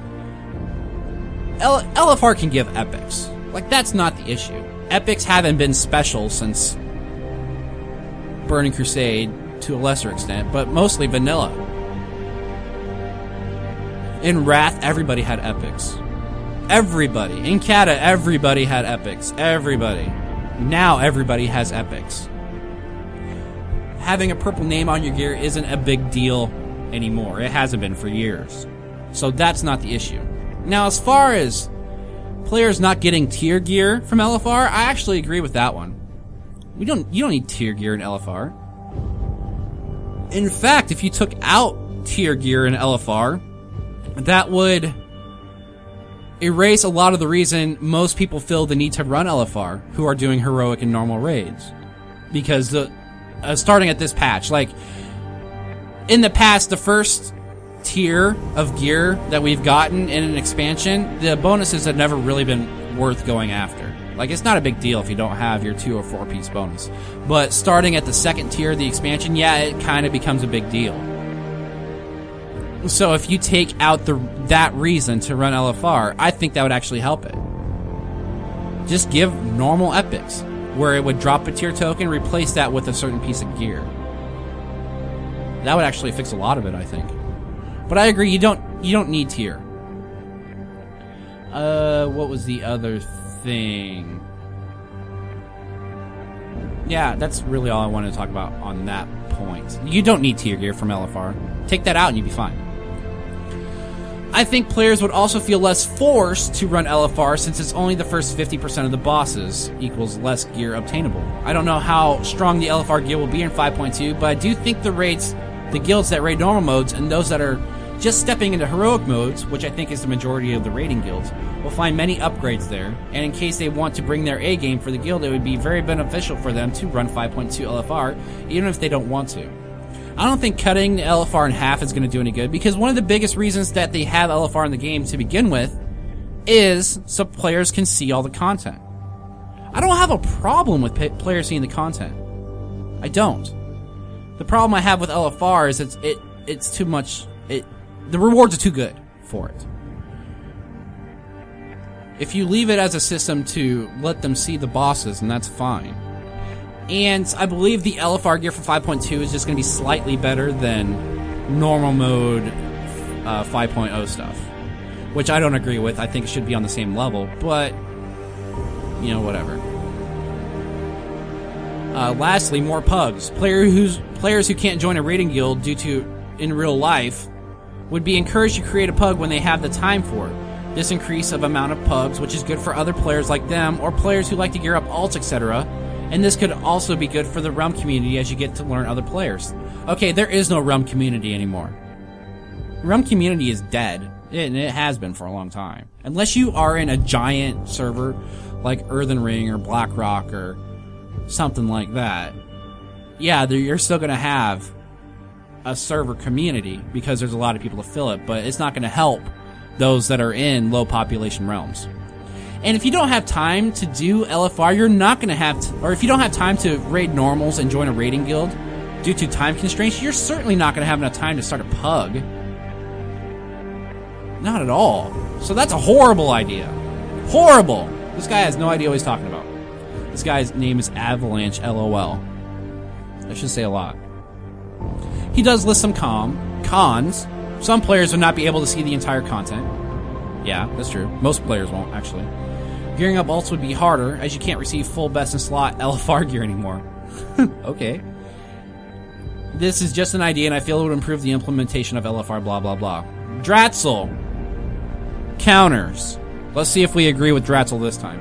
LFR can give epics. Like, that's not the issue. Epics haven't been special since Burning Crusade, to a lesser extent, but mostly vanilla. In Wrath, everybody had epics. Everybody. In Kata, everybody had epics. Everybody. Now everybody has epics. Having a purple name on your gear isn't a big deal anymore. It hasn't been for years. So that's not the issue. Now, as far as players not getting tier gear from LFR, I actually agree with that one. You don't need tier gear in LFR. In fact, if you took out tier gear in LFR, that would erase a lot of the reason most people feel the need to run LFR who are doing heroic and normal raids. Because starting at this patch, like, in the past, the first tier of gear that we've gotten in an expansion, the bonuses have never really been worth going after. Like, it's not a big deal if you don't have your 2 or 4 piece bonus. But starting at the second tier of the expansion, yeah, it kind of becomes a big deal. So if you take out that reason to run LFR, I think that would actually help it. Just give normal epics, where it would drop a tier token, replace that with a certain piece of gear. That would actually fix a lot of it, I think. But I agree, you don't need tier. What was the other thing? Yeah, that's really all I wanted to talk about on that point. You don't need tier gear from LFR. Take that out and you'd be fine. I think players would also feel less forced to run LFR since it's only the first 50% of the bosses equals less gear obtainable. I don't know how strong the LFR guild will be in 5.2, but I do think the guilds that raid normal modes and those that are just stepping into heroic modes, which I think is the majority of the raiding guilds, will find many upgrades there, and in case they want to bring their A game for the guild, it would be very beneficial for them to run 5.2 LFR, even if they don't want to. I don't think cutting the LFR in half is going to do any good, because one of the biggest reasons that they have LFR in the game to begin with is so players can see all the content. I don't have a problem with players seeing the content. I don't. The problem I have with LFR is it's too much. The rewards are too good for it. If you leave it as a system to let them see the bosses, then that's fine. And I believe the LFR gear for 5.2 is just going to be slightly better than normal mode 5.0 stuff, which I don't agree with. I think it should be on the same level, but whatever. Lastly, more pugs. Players who can't join a raiding guild due to in real life would be encouraged to create a pug when they have the time for it. This increase of amount of pugs, which is good for other players like them or players who like to gear up alts, etc. And this could also be good for the Realm community as you get to learn other players. Okay, there is no Realm community anymore. Realm community is dead, and it has been for a long time. Unless you are in a giant server like Earthen Ring or Blackrock or something like that. Yeah, you're still going to have a server community because there's a lot of people to fill it, but it's not going to help those that are in low population realms. And if you don't have time to do LFR, you're not going to have to, or if you don't have time to raid normals and join a raiding guild due to time constraints, you're certainly not going to have enough time to start a pug. Not at all. So that's a horrible idea. Horrible. This guy has no idea what he's talking about. This guy's name is Avalanche LOL. I should say a lot. He does list some cons. Some players will not be able to see the entire content. Yeah, that's true. Most players won't, actually. Gearing up ults would be harder, as you can't receive full best in slot LFR gear anymore. Okay. This is just an idea, and I feel it would improve the implementation of LFR, blah, blah, blah. Dratzel. Counters. Let's see if we agree with Dratzel this time.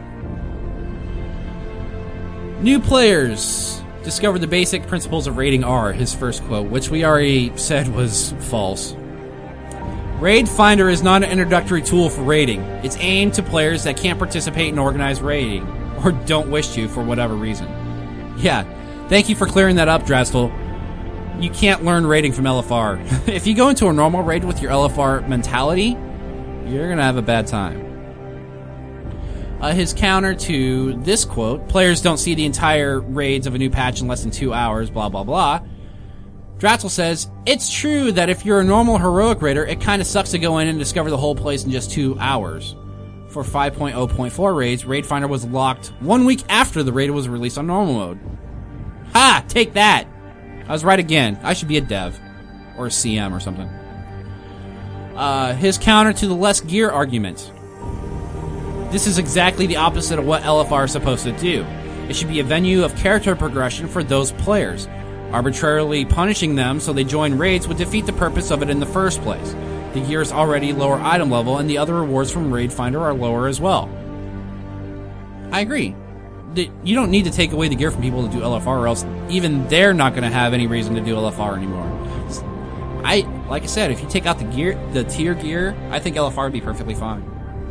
New players discovered the basic principles of raiding R, his first quote, which we already said was false. Raid Finder is not an introductory tool for raiding. It's aimed to players that can't participate in organized raiding, or don't wish to for whatever reason. Yeah, thank you for clearing that up, Dratzel. You can't learn raiding from LFR. If you go into a normal raid with your LFR mentality, you're gonna have a bad time. His counter to this quote, players don't see the entire raids of a new patch in less than 2 hours, blah, blah, blah. Dratzel says, it's true that if you're a normal heroic raider, it kind of sucks to go in and discover the whole place in just 2 hours. For 5.0.4 raids, Raid Finder was locked 1 week after the raid was released on normal mode. Ha! Take that! I was right again. I should be a dev. Or a CM or something. His counter to the less gear argument. This is exactly the opposite of what LFR is supposed to do. It should be a venue of character progression for those players. Arbitrarily punishing them so they join raids would defeat the purpose of it in the first place. The gear is already lower item level, and the other rewards from Raid Finder are lower as well. I agree. You don't need to take away the gear from people to do LFR, or else even they're not going to have any reason to do LFR anymore. Like I said, if you take out the tier gear, I think LFR would be perfectly fine.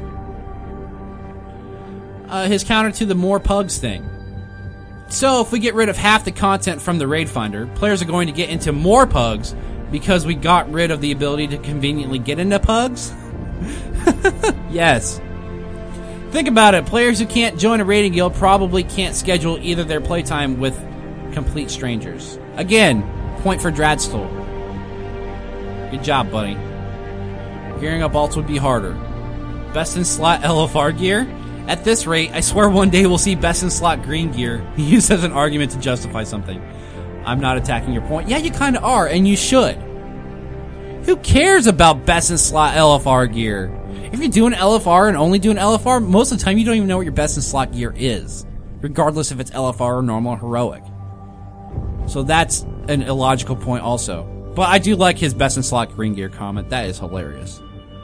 His counter to the more pugs thing. So, if we get rid of half the content from the Raid Finder, players are going to get into more pugs because we got rid of the ability to conveniently get into pugs? Yes. Think about it. Players who can't join a raiding guild probably can't schedule either their playtime with complete strangers. Again, point for Dratzel. Good job, buddy. Gearing up alts would be harder. Best in slot LFR gear? At this rate, I swear one day we'll see best in slot green gear used as an argument to justify something. I'm not attacking your point. Yeah, you kind of are, and you should. Who cares about best in slot LFR gear? If you're doing LFR and only doing LFR, most of the time you don't even know what your best in slot gear is, regardless if it's LFR or normal or heroic. So that's an illogical point also. But I do like his best in slot green gear comment. That is hilarious.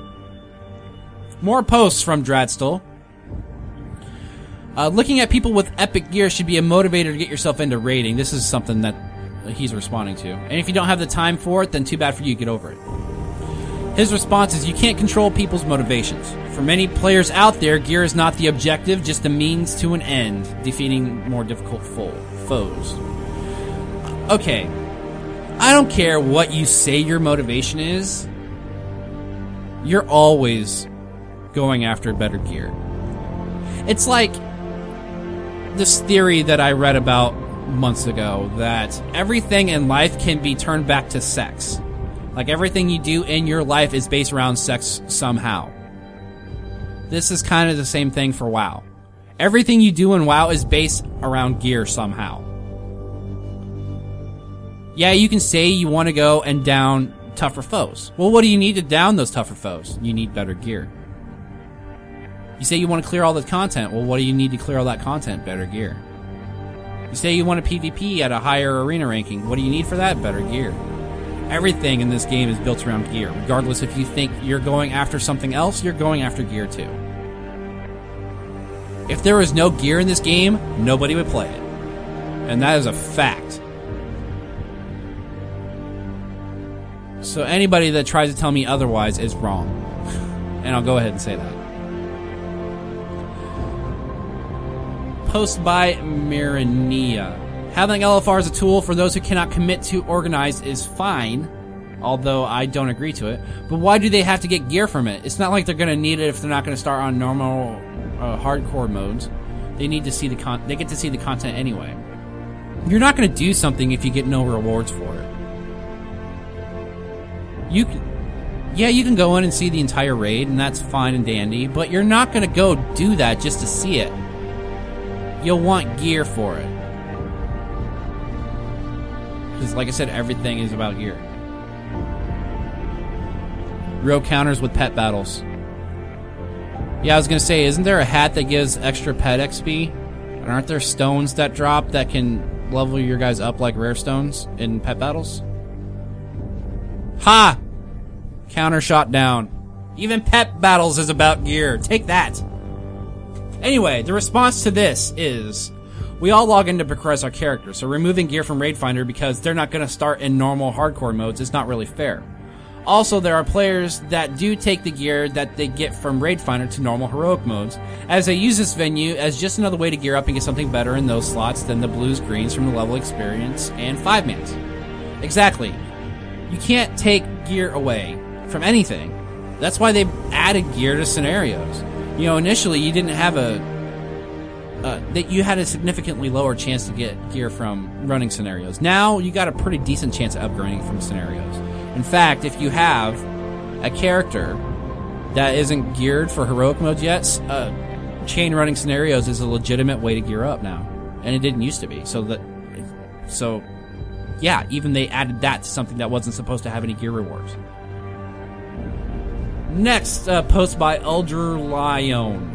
More posts from Dratzel. Looking at people with epic gear should be a motivator to get yourself into raiding. This is something that he's responding to. And if you don't have the time for it, then too bad for you. Get over it. His response is, you can't control people's motivations. For many players out there, gear is not the objective, just a means to an end, defeating more difficult foes. Okay. I don't care what you say your motivation is. You're always going after better gear. It's like this theory that I read about months ago that everything in life can be turned back to sex. Like everything you do in your life is based around sex somehow. This is kind of the same thing for WoW. Everything you do in WoW is based around gear somehow. Yeah, you can say you want to go and down tougher foes. Well, what do you need to down those tougher foes? You need better gear. You say you want to clear all the content. Well, what do you need to clear all that content? Better gear. You say you want a PvP at a higher arena ranking. What do you need for that? Better gear. Everything in this game is built around gear. Regardless if you think you're going after something else, you're going after gear too. If there was no gear in this game, nobody would play it. And that is a fact. So anybody that tries to tell me otherwise is wrong. And I'll go ahead and say that. Post by Mirania. Having LFR as a tool for those who cannot commit to organize is fine, although I don't agree to it. But why do they have to get gear from it? It's not like they're going to need it if they're not going to start on normal hardcore modes. They need to see they get to see the content anyway. You're not going to do something if you get no rewards for it. You can go in and see the entire raid, and that's fine and dandy, but you're not going to go do that just to see it. You'll want gear for it. Because, like I said, everything is about gear. Real counters with pet battles. Yeah, I was going to say, isn't there a hat that gives extra pet XP? And aren't there stones that drop that can level your guys up like rare stones in pet battles? Ha! Counter shot down. Even pet battles is about gear. Take that. Anyway, the response to this is, we all log in to progress our characters, so removing gear from Raid Finder because they're not going to start in normal hardcore modes is not really fair. Also, there are players that do take the gear that they get from Raid Finder to normal heroic modes, as they use this venue as just another way to gear up and get something better in those slots than the blues, greens from the level experience and 5-mans. Exactly. You can't take gear away from anything. That's why they added gear to scenarios. You know, initially you didn't have you had a significantly lower chance to get gear from running scenarios. Now you got a pretty decent chance of upgrading from scenarios. In fact, if you have a character that isn't geared for heroic modes yet, chain running scenarios is a legitimate way to gear up now, and it didn't used to be. So yeah, even they added that to something that wasn't supposed to have any gear rewards. Next, post by Elderly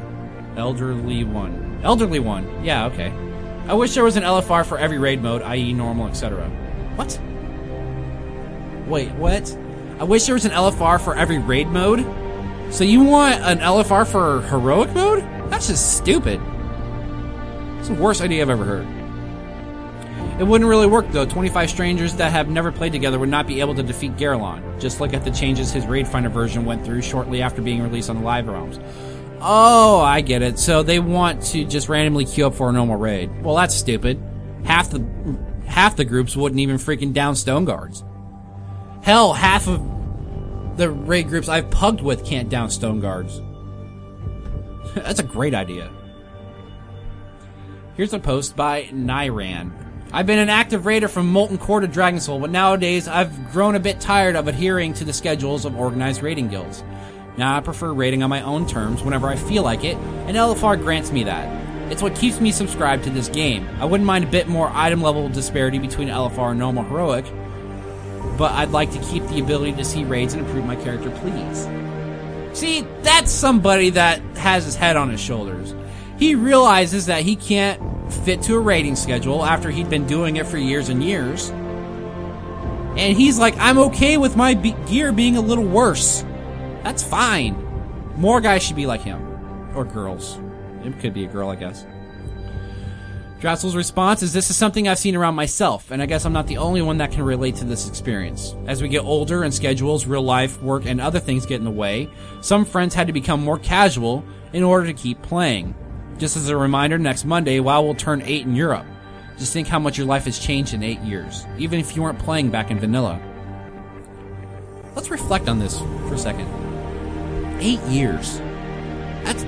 One. Yeah, okay. I wish there was an LFR for every raid mode, i.e. normal, etc. What? Wait, what? I wish there was an LFR for every raid mode? So you want an LFR for heroic mode? That's just stupid. It's the worst idea I've ever heard. It wouldn't really work, though. 25 strangers that have never played together would not be able to defeat Garelon. Just look at the changes his Raid Finder version went through shortly after being released on the live realms. Oh, I get it. So they want to just randomly queue up for a normal raid. Well, that's stupid. Half the groups wouldn't even freaking down Stone Guards. Hell, half of the raid groups I've pugged with can't down Stone Guards. That's a great idea. Here's a post by Nyran. I've been an active raider from Molten Core to Dragonsoul, but nowadays I've grown a bit tired of adhering to the schedules of organized raiding guilds. Now I prefer raiding on my own terms whenever I feel like it, and LFR grants me that. It's what keeps me subscribed to this game. I wouldn't mind a bit more item level disparity between LFR and normal heroic, but I'd like to keep the ability to see raids and improve my character, please. See, that's somebody that has his head on his shoulders. He realizes that he can't fit to a raiding schedule after he'd been doing it for years and years. And he's like, I'm okay with my gear being a little worse. That's fine. More guys should be like him. Or girls. It could be a girl, I guess. Drassel's response is, this is something I've seen around myself, and I guess I'm not the only one that can relate to this experience. As we get older and schedules, real life, work, and other things get in the way, some friends had to become more casual in order to keep playing. Just as a reminder, next Monday, WoW will turn 8 in Europe. Just think how much your life has changed in 8 years, even if you weren't playing back in vanilla. Let's reflect on this for a second. 8 years.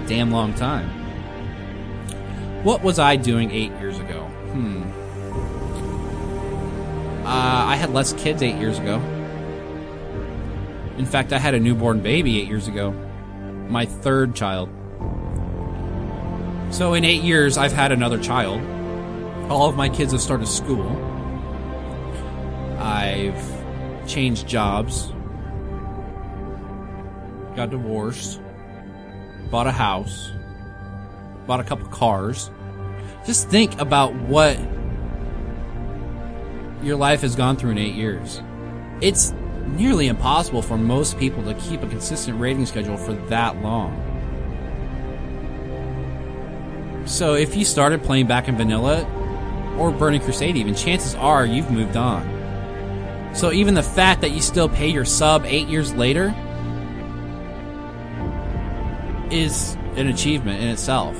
damn long time. What was I doing 8 years ago? I had less kids 8 years ago. In fact, I had a newborn baby 8 years ago. My third child. So in 8 years, I've had another child. All of my kids have started school. I've changed jobs. Got divorced. Bought a house. Bought a couple cars. Just think about what your life has gone through in 8 years. It's nearly impossible for most people to keep a consistent rating schedule for that long. So if you started playing back in vanilla, or Burning Crusade even, chances are you've moved on. So even the fact that you still pay your sub 8 years later is an achievement in itself.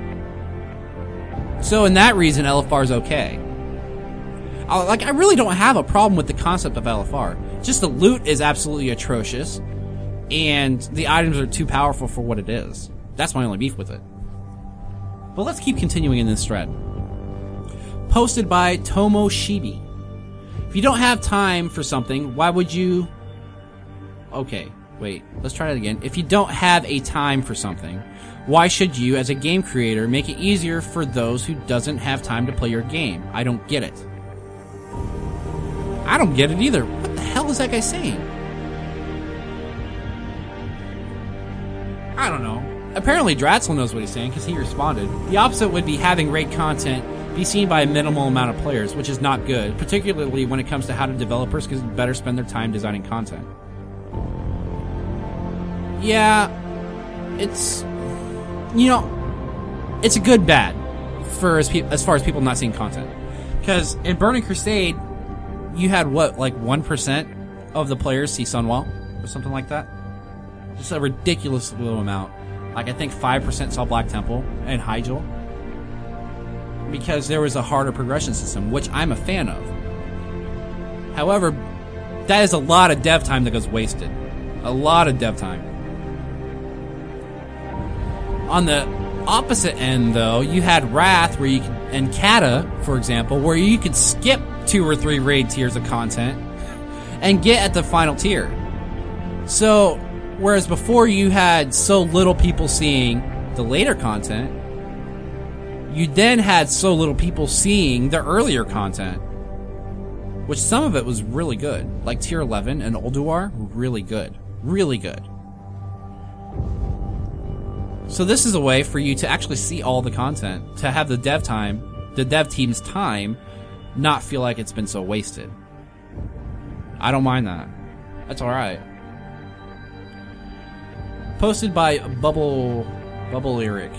So in that reason, LFR is okay. I really don't have a problem with the concept of LFR. Just the loot is absolutely atrocious, and the items are too powerful for what it is. That's my only beef with it. But let's keep continuing in this thread. Posted by Tomo Shibi. If you don't have time for something, why would you... Okay, wait, let's try that again. If you don't have a time for something, why should you, as a game creator, make it easier for those who doesn't have time to play your game? I don't get it. I don't get it either. What the hell is that guy saying? I don't know. Apparently Dratzel knows what he's saying because he responded. The opposite would be having raid content be seen by a minimal amount of players, which is not good, particularly when it comes to how do developers can better spend their time designing content. Yeah, it's... You know, it's a good bad for as far as people not seeing content. Because in Burning Crusade, you had what, like 1% of the players see Sunwell? Or something like that? Just a ridiculous little amount. Like I think 5% saw Black Temple and Hyjal. Because there was a harder progression system, which I'm a fan of. However, that is a lot of dev time that goes wasted. A lot of dev time. On the opposite end, though, you had Wrath, where you could, and Kata, for example, where you could skip 2 or 3 raid tiers of content and get at the final tier. So, whereas before you had so little people seeing the later content, you then had so little people seeing the earlier content, which some of it was really good. Like tier 11 and Ulduar, really good. Really good. So this is a way for you to actually see all the content, to have the dev team's time, not feel like it's been so wasted. I don't mind that. That's alright. Posted by Bubble Rick.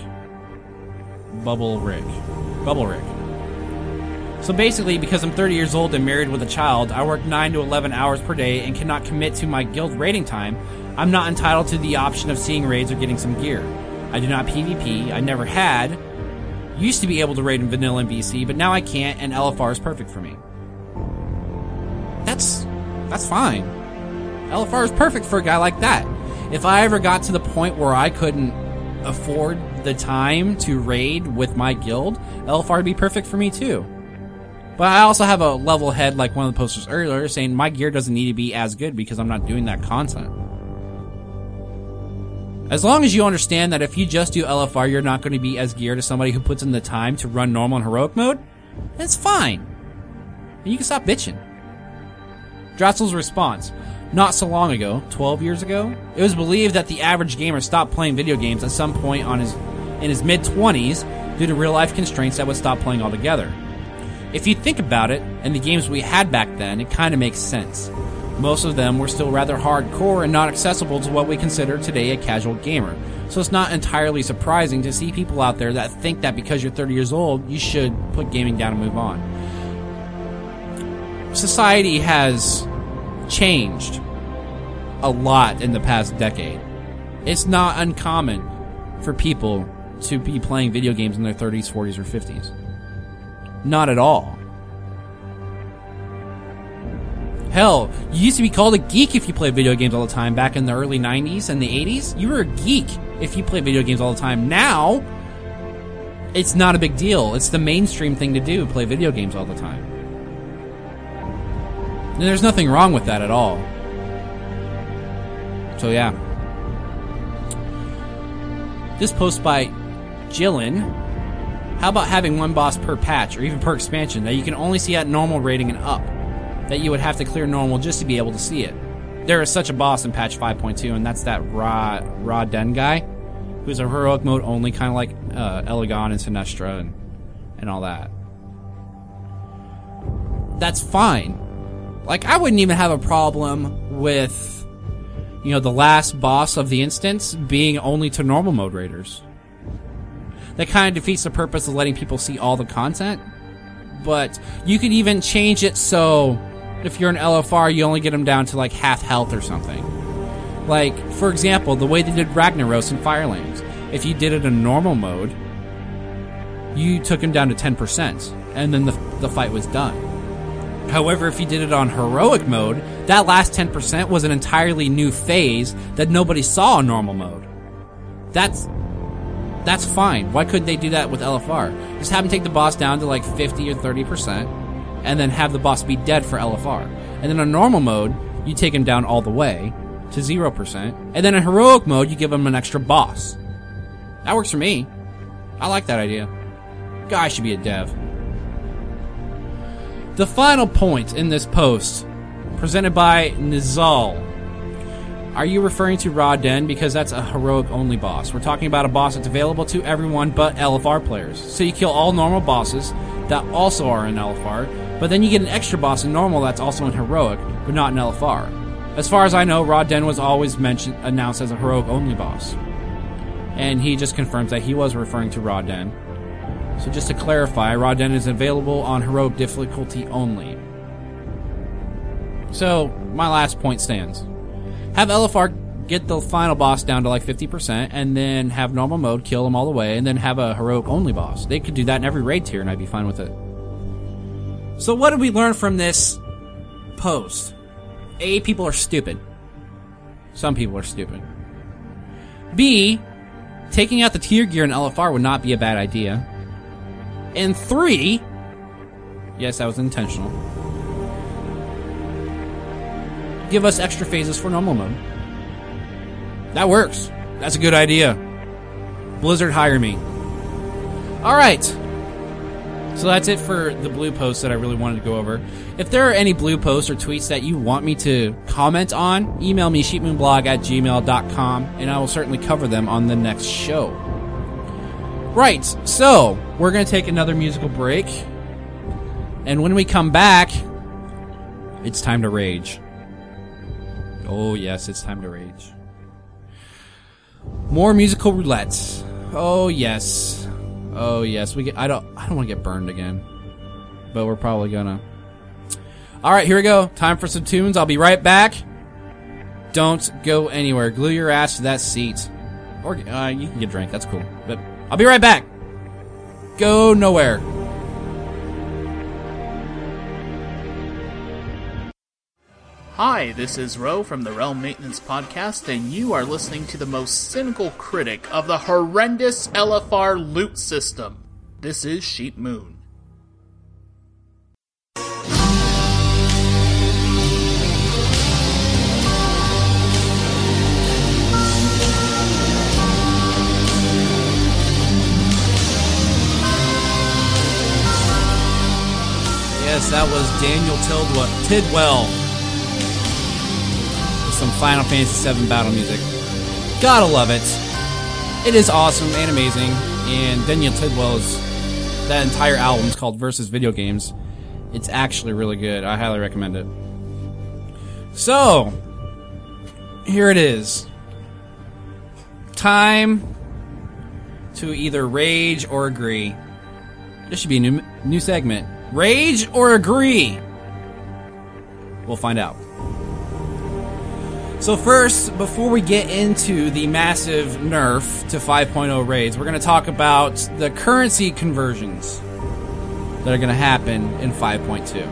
So basically, because I'm 30 years old and married with a child, I work 9 to 11 hours per day and cannot commit to my guild raiding time. I'm not entitled to the option of seeing raids or getting some gear. I do not PvP. I never had. Used to be able to raid in vanilla and BC, but now I can't, and LFR is perfect for me. That's fine. LFR is perfect for a guy like that. If I ever got to the point where I couldn't afford the time to raid with my guild, LFR would be perfect for me too. But I also have a level head, like one of the posters earlier, saying my gear doesn't need to be as good because I'm not doing that content. As long as you understand that if you just do LFR, you're not going to be as geared as somebody who puts in the time to run normal and heroic mode, it's fine. And you can stop bitching. Dratzel's response. Not so long ago, 12 years ago, it was believed that the average gamer stopped playing video games at some point in his mid-20s due to real-life constraints that would stop playing altogether. If you think about it, and the games we had back then, it kind of makes sense. Most of them were still rather hardcore and not accessible to what we consider today a casual gamer. So it's not entirely surprising to see people out there that think that because you're 30 years old, you should put gaming down and move on. Society has changed a lot in the past decade. It's not uncommon for people to be playing video games in their 30s, 40s, or 50s. Not at all. Hell, you used to be called a geek if you played video games all the time back in the early 90s and the 80s. You were a geek. if you play video games all the time. Now, it's not a big deal. It's the mainstream thing to do, play video games all the time. And there's nothing wrong with that at all. So yeah. This post by Jillian. How about having one boss per patch, or even per expansion, that you can only see at normal rating and up? That you would have to clear normal just to be able to see it. There is such a boss in patch 5.2, and that's that Ra Den guy, who's a heroic mode only, kind of like Elegon and Sinestra and all that. That's fine. Like, I wouldn't even have a problem with, you know, the last boss of the instance being only to normal mode raiders. That kind of defeats the purpose of letting people see all the content. But you could even change it so if you're an LFR, you only get them down to like half health or something. Like, for example, the way they did Ragnaros in Firelands. If you did it in normal mode, you took him down to 10%, and then the fight was done. However, if you did it on heroic mode, that last 10% was an entirely new phase that nobody saw in normal mode. That's fine. Why couldn't they do that with LFR? Just have them take the boss down to like 50 or 30%, and then have the boss be dead for LFR. And then on normal mode, you take him down all the way to 0%, and then in heroic mode, you give him an extra boss. That works for me. I like that idea. Guy should be a dev. The final point in this post, presented by Nizal. Are you referring to Ra Den? Because that's a heroic-only boss. We're talking about a boss that's available to everyone but LFR players. So you kill all normal bosses that also are in LFR, but then you get an extra boss in normal that's also in heroic, but not in LFR. As far as I know, Ra Den was always announced as a heroic-only boss. And he just confirms that he was referring to Ra Den. So just to clarify, Ra Den is available on heroic difficulty only. So, my last point stands. Have LFR get the final boss down to like 50%, and then have normal mode, kill them all the way, and then have a heroic only boss. They could do that in every raid tier, and I'd be fine with it. So what did we learn from this post? A, people are stupid. Some people are stupid. B, taking out the tier gear in LFR would not be a bad idea. And 3, yes, that was intentional, give us extra phases for normal mode. That works. That's a good idea. Blizzard, hire me. Alright. So that's it for the blue posts that I really wanted to go over. If there are any blue posts or tweets that you want me to comment on, email me sheepmoonblog@gmail.com, and I will certainly cover them on the next show. Right, so we're going to take another musical break, and when we come back, it's time to rage. Oh yes, it's time to rage. More musical roulette. Oh yes. Oh yes. I don't want to get burned again, but we're probably gonna. All right, here we go. Time for some tunes. I'll be right back. Don't go anywhere. Glue your ass to that seat, or you can get a drink. That's cool. But I'll be right back. Go nowhere. Hi, this is Ro from the Realm Maintenance Podcast, and you are listening to the most cynical critic of the horrendous LFR loot system. This is Sheep Moon. Yes, that was Daniel Tidwell. Some Final Fantasy VII battle music. Gotta love it. It is awesome and amazing. And Daniel Tidwell's, that entire album is called Versus Video Games. It's actually really good. I highly recommend it. So, here it is. Time to either rage or agree. This should be a new segment. Rage or agree? We'll find out. So first, before we get into the massive nerf to 5.0 raids, we're going to talk about the currency conversions that are going to happen in 5.2.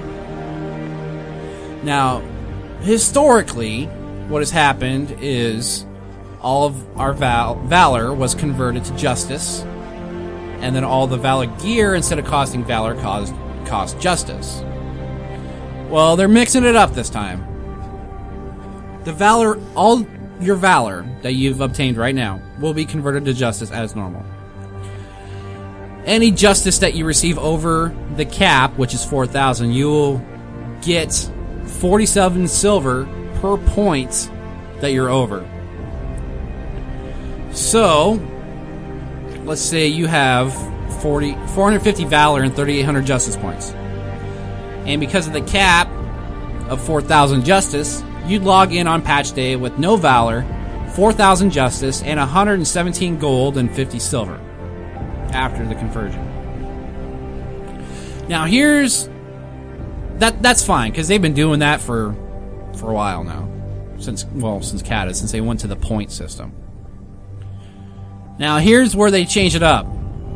Now, historically, what has happened is all of our valor was converted to justice, and then all the valor gear, instead of costing valor, cost justice. Well, they're mixing it up this time. The valor, all your valor that you've obtained right now, will be converted to justice as normal. Any justice that you receive over the cap, which is 4,000, you will get 47 silver per point that you're over. So, let's say you have 450 valor and 3,800 justice points. And because of the cap of 4,000 justice, you'd log in on patch day with no valor, 4,000 justice, and 117 gold and 50 silver after the conversion. Now here's... That's fine, because they've been doing that for a while now. Since Cata, since they went to the point system. Now here's where they change it up.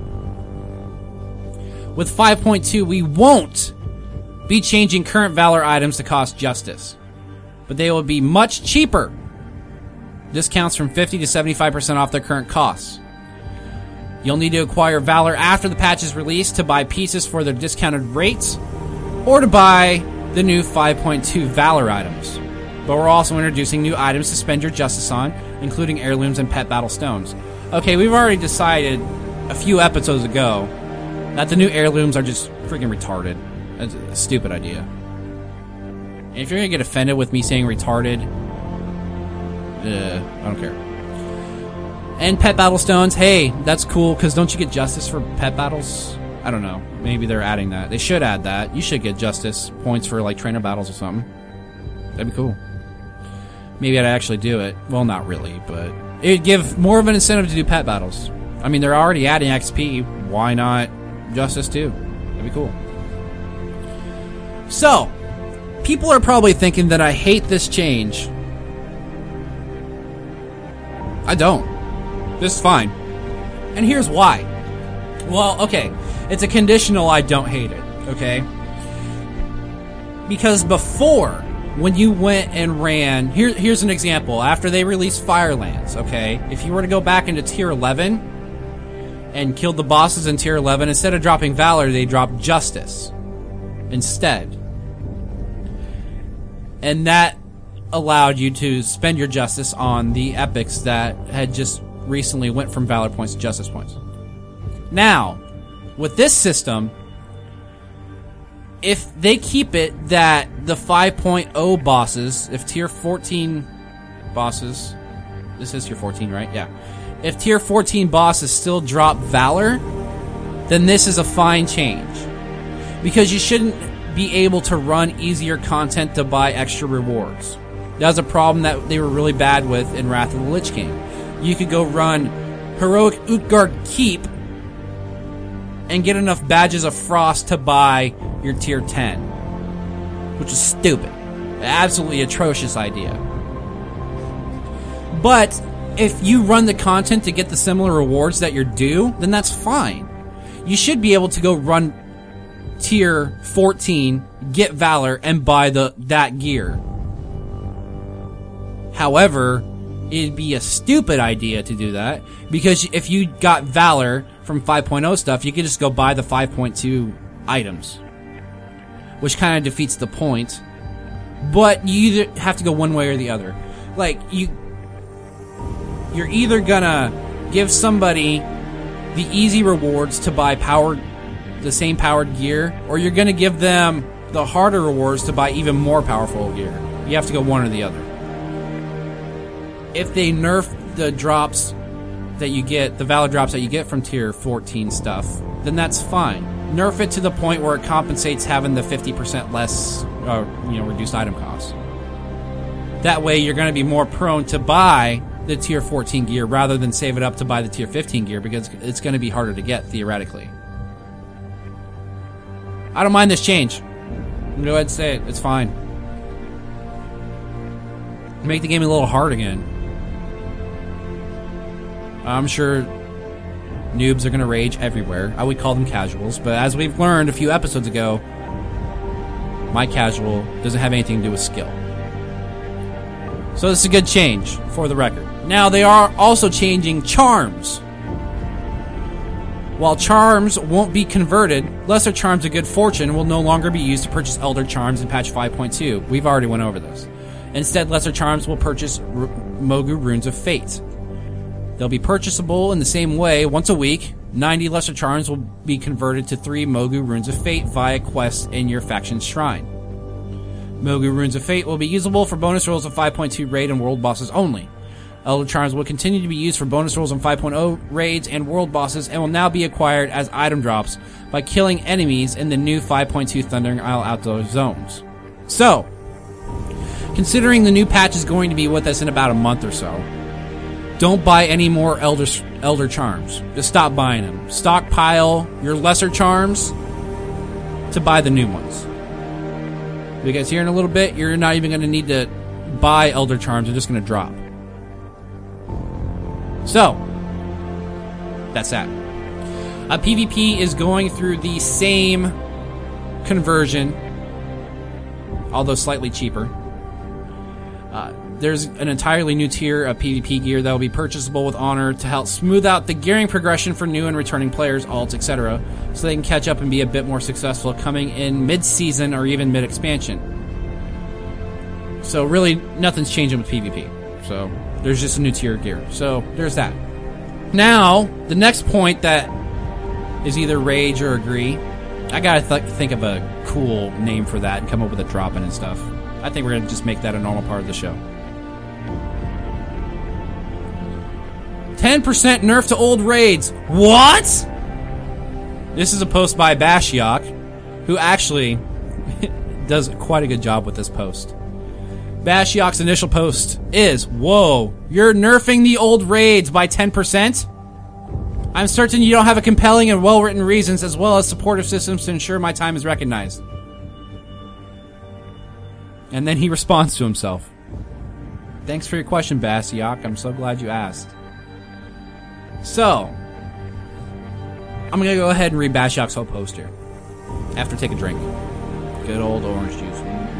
With 5.2, we won't be changing current valor items to cost justice, but they will be much cheaper. Discounts from 50 to 75% off their current costs. You'll need to acquire valor after the patch is released to buy pieces for their discounted rates, or to buy the new 5.2 valor items. But we're also introducing new items to spend your justice on, including heirlooms and pet battle stones. Okay, we've already decided a few episodes ago that the new heirlooms are just freaking retarded. That's a stupid idea. And if you're gonna get offended with me saying retarded, I don't care. And pet battle stones, hey, that's cool, because don't you get justice for pet battles? I don't know. Maybe they're adding that. They should add that. You should get justice points for, like, trainer battles or something. That'd be cool. Maybe I'd actually do it. Well, not really, but it'd give more of an incentive to do pet battles. I mean, they're already adding XP. Why not justice, too? That'd be cool. So, people are probably thinking that I hate this change. I don't. This is fine. And here's why. Well, okay. It's a conditional I don't hate it, okay? Because before, when you went and ran... Here's an example. After they released Firelands, okay? If you were to go back into Tier 11 and killed the bosses in Tier 11, instead of dropping Valor, they dropped Justice instead. And that allowed you to spend your Justice on the epics that had just recently went from Valor points to Justice points. Now, with this system, if they keep it that the 5.0 bosses, if Tier 14 bosses, this is Tier 14, right? Yeah. If Tier 14 bosses still drop Valor, then this is a fine change. Because you shouldn't be able to run easier content to buy extra rewards. That was a problem that they were really bad with in Wrath of the Lich King. You could go run Heroic Utgard Keep and get enough Badges of Frost to buy your Tier 10. Which is stupid. An absolutely atrocious idea. But if you run the content to get the similar rewards that you're due, then that's fine. You should be able to go run Tier 14, get Valor, and buy that gear. However, it'd be a stupid idea to do that, because if you got Valor from 5.0 stuff, you could just go buy the 5.2 items, which kind of defeats the point. But you either have to go one way or the other. Like, you're either gonna give somebody the easy rewards to buy the same powered gear, or you're gonna give them the harder rewards to buy even more powerful gear. You have to go one or the other. If they nerf the drops that you get, the Valor drops that you get from Tier 14 stuff, then that's fine. Nerf it to the point where it compensates having the 50% less, reduced item costs. That way you're going to be more prone to buy the Tier 14 gear rather than save it up to buy the Tier 15 gear, because it's going to be harder to get, theoretically. I don't mind this change. Go ahead and say it. It's fine. Make the game a little hard again. I'm sure noobs are going to rage everywhere. I would call them casuals, but as we've learned a few episodes ago, my casual doesn't have anything to do with skill. So this is a good change, for the record. Now, they are also changing charms. While charms won't be converted, lesser charms of good fortune will no longer be used to purchase elder charms in patch 5.2. We've already went over this. Instead, lesser charms will purchase Mogu Runes of Fate. They'll be purchasable in the same way once a week. 90 lesser charms will be converted to 3 Mogu Runes of Fate via quests in your faction's shrine. Mogu Runes of Fate will be usable for bonus rolls of 5.2 raid and world bosses only. Elder Charms will continue to be used for bonus rolls on 5.0 raids and world bosses and will now be acquired as item drops by killing enemies in the new 5.2 Thundering Isle outdoor zones. So, considering the new patch is going to be with us in about a month or so, don't buy any more Elder Charms. Just stop buying them. Stockpile your lesser charms to buy the new ones. Because here in a little bit, you're not even going to need to buy Elder Charms. They're just going to drop. So, that's that. PvP is going through the same conversion, although slightly cheaper. There's an entirely new tier of PvP gear that will be purchasable with Honor to help smooth out the gearing progression for new and returning players, alts, etc., so they can catch up and be a bit more successful coming in mid-season or even mid-expansion. So really, nothing's changing with PvP. So there's just a new tier of gear. So there's that. Now, the next point that is either rage or agree. I gotta think of a cool name for that and come up with a drop-in and stuff. I think we're gonna just make that a normal part of the show. 10% nerf to old raids. What? This is a post by Bashiok, who actually does quite a good job with this post. Bashiok's initial post is, whoa, you're nerfing the old raids by 10%? I'm certain you don't have a compelling and well-written reasons as well as supportive systems to ensure my time is recognized. And then he responds to himself. Thanks for your question, Bashiok. I'm so glad you asked. So, I'm going to go ahead and read Bashiok's whole post here. After take a drink. Good old orange juice.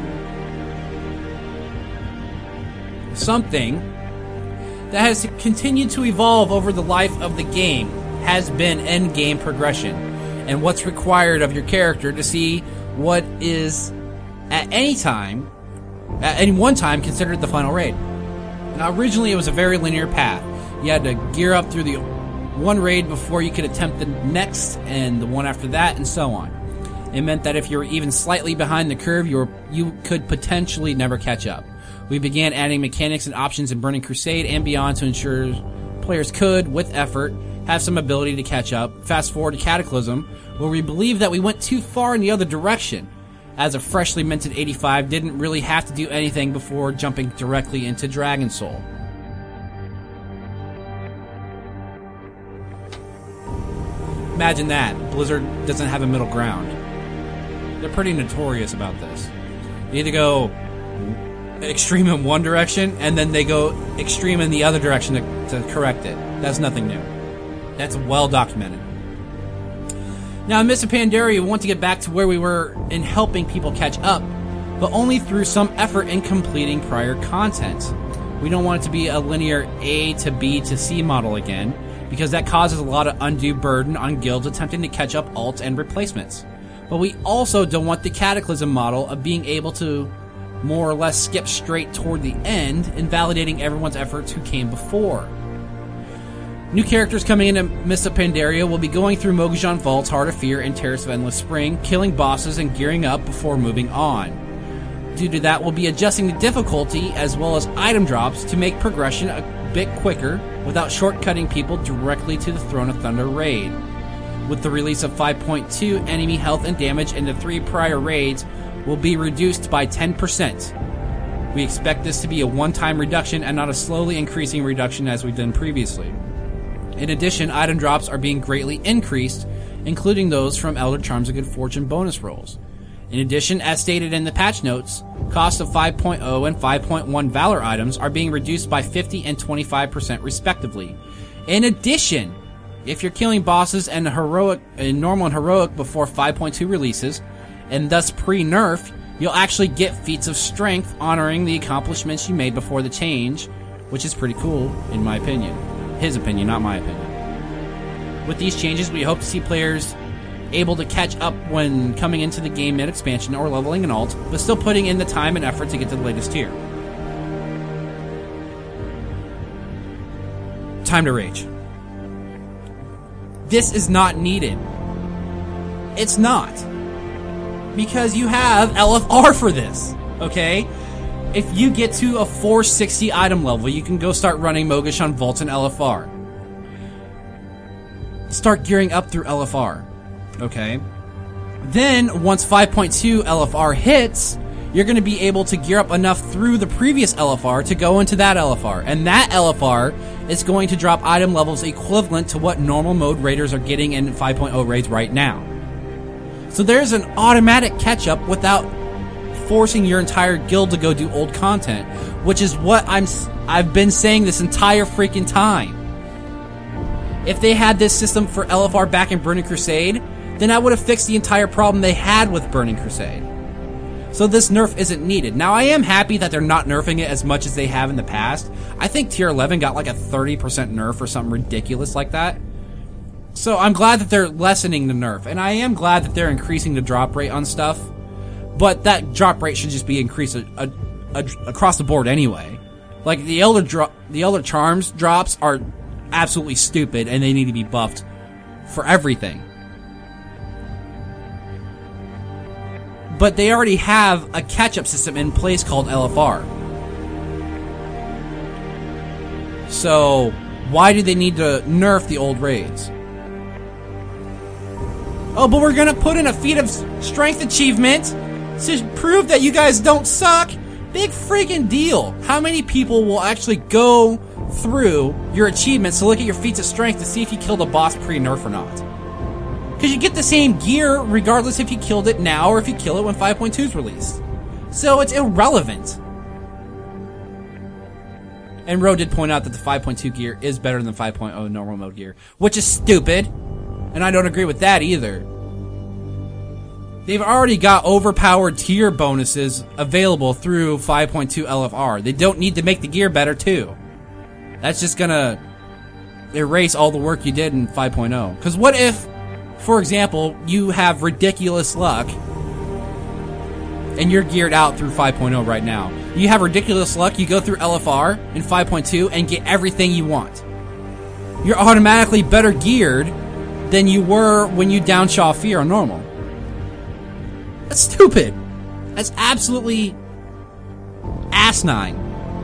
Something that has continued to evolve over the life of the game has been endgame progression and what's required of your character to see what is at any one time considered the final raid. Now originally it was a very linear path. You had to gear up through the one raid before you could attempt the next and the one after that and so on. It meant that if you were even slightly behind the curve, you could potentially never catch up. We began adding mechanics and options in Burning Crusade and beyond to ensure players could, with effort, have some ability to catch up. Fast forward to Cataclysm, where we believed that we went too far in the other direction, as a freshly minted 85 didn't really have to do anything before jumping directly into Dragon Soul. Imagine that. Blizzard doesn't have a middle ground. They're pretty notorious about this. They either go extreme in one direction, and then they go extreme in the other direction to correct it. That's nothing new. That's well documented. Now, in Mists of Pandaria, we want to get back to where we were in helping people catch up, but only through some effort in completing prior content. We don't want it to be a linear A to B to C model again, because that causes a lot of undue burden on guilds attempting to catch up alts and replacements. But we also don't want the Cataclysm model of being able to more or less skip straight toward the end, invalidating everyone's efforts who came before. New characters coming into Mists of Pandaria will be going through Mogu'Zhan Vaults, Heart of Fear, and Terrace of Endless Spring, killing bosses and gearing up before moving on. Due to that, we'll be adjusting the difficulty as well as item drops to make progression a bit quicker without shortcutting people directly to the Throne of Thunder raid. With the release of 5.2, enemy health and damage in the 3 prior raids will be reduced by 10%. We expect this to be a one-time reduction and not a slowly increasing reduction as we've done previously. In addition, item drops are being greatly increased, including those from Elder Charms of Good Fortune bonus rolls. In addition, as stated in the patch notes, costs of 5.0 and 5.1 Valor items are being reduced by 50 and 25% respectively. In addition, if you're killing bosses in normal and heroic before 5.2 releases, and thus pre-nerf, you'll actually get feats of strength honoring the accomplishments you made before the change, which is pretty cool, in my opinion. His opinion, not my opinion. With these changes, we hope to see players able to catch up when coming into the game mid-expansion or leveling an alt, but still putting in the time and effort to get to the latest tier. Time to rage. This is not needed. It's not. Because you have LFR for this, okay? If you get to a 460 item level, you can go start running Mogish on Vault and LFR. Start gearing up through LFR, okay? Then, once 5.2 LFR hits, you're going to be able to gear up enough through the previous LFR to go into that LFR. And that LFR is going to drop item levels equivalent to what normal mode raiders are getting in 5.0 raids right now. So there's an automatic catch-up without forcing your entire guild to go do old content, which is what I've been saying this entire freaking time. If they had this system for LFR back in Burning Crusade, then I would have fixed the entire problem they had with Burning Crusade. So this nerf isn't needed. Now, I am happy that they're not nerfing it as much as they have in the past. I think Tier 11 got like a 30% nerf or something ridiculous like that. So I'm glad that they're lessening the nerf, and I am glad that they're increasing the drop rate on stuff. But that drop rate should just be increased across the board anyway. Like, the Elder Charms drops are absolutely stupid, and they need to be buffed for everything. But they already have a catch-up system in place called LFR. So, why do they need to nerf the old raids? Oh, but we're gonna put in a feat of strength achievement to prove that you guys don't suck? Big freaking deal. How many people will actually go through your achievements to look at your feats of strength to see if you killed a boss pre-nerf or not? Because you get the same gear regardless if you killed it now or if you kill it when 5.2 is released. So it's irrelevant. And Ro did point out that the 5.2 gear is better than 5.0 normal mode gear, which is stupid. And I don't agree with that either. They've already got overpowered tier bonuses available through 5.2 LFR. They don't need to make the gear better too. That's just gonna erase all the work you did in 5.0. Because what if, for example, you have ridiculous luck and you're geared out through 5.0 right now. You have ridiculous luck, you go through LFR in 5.2 and get everything you want. You're automatically better geared than you were when you down Shaw Fear on normal. That's stupid. That's absolutely asinine.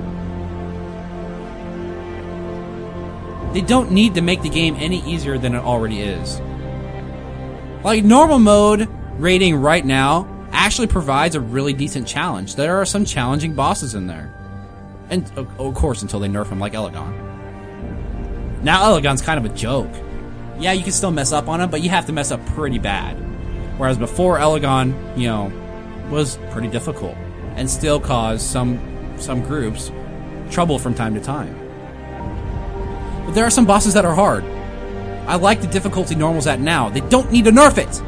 They don't need to make the game any easier than it already is. Like, normal mode raiding right now actually provides a really decent challenge. There are some challenging bosses in there. And, of course, until they nerf him like Elegon. Now Elegon's kind of a joke. Yeah, you can still mess up on him, but you have to mess up pretty bad. Whereas before, Elegon, was pretty difficult. And still caused some groups trouble from time to time. But there are some bosses that are hard. I like the difficulty normal's at now. They don't need to nerf it!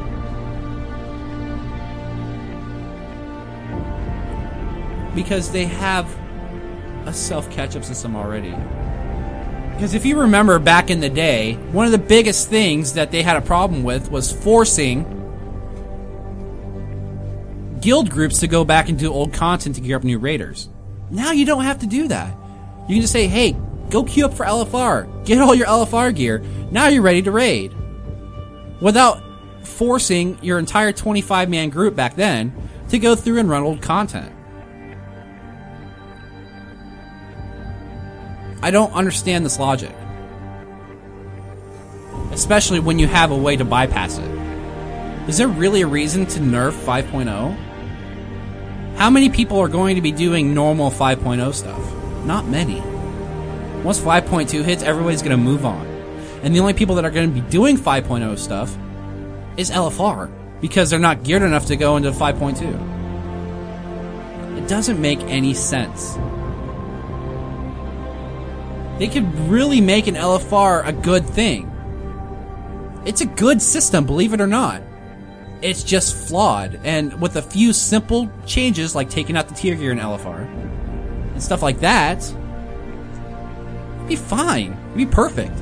Because they have a self-catch-up system already. Because if you remember back in the day, one of the biggest things that they had a problem with was forcing guild groups to go back and do old content to gear up new raiders. Now you don't have to do that. You can just say, hey, go queue up for LFR. Get all your LFR gear. Now you're ready to raid. Without forcing your entire 25-man group back then to go through and run old content. I don't understand this logic. Especially when you have a way to bypass it. Is there really a reason to nerf 5.0? How many people are going to be doing normal 5.0 stuff? Not many. Once 5.2 hits, everybody's going to move on. And the only people that are going to be doing 5.0 stuff is LFR, because they're not geared enough to go into 5.2. It doesn't make any sense. They could really make an LFR a good thing. It's a good system, believe it or not. it's just flawed. And with a few simple changes, like taking out the tier gear in LFR and stuff like that, it'd be fine. It'd be perfect.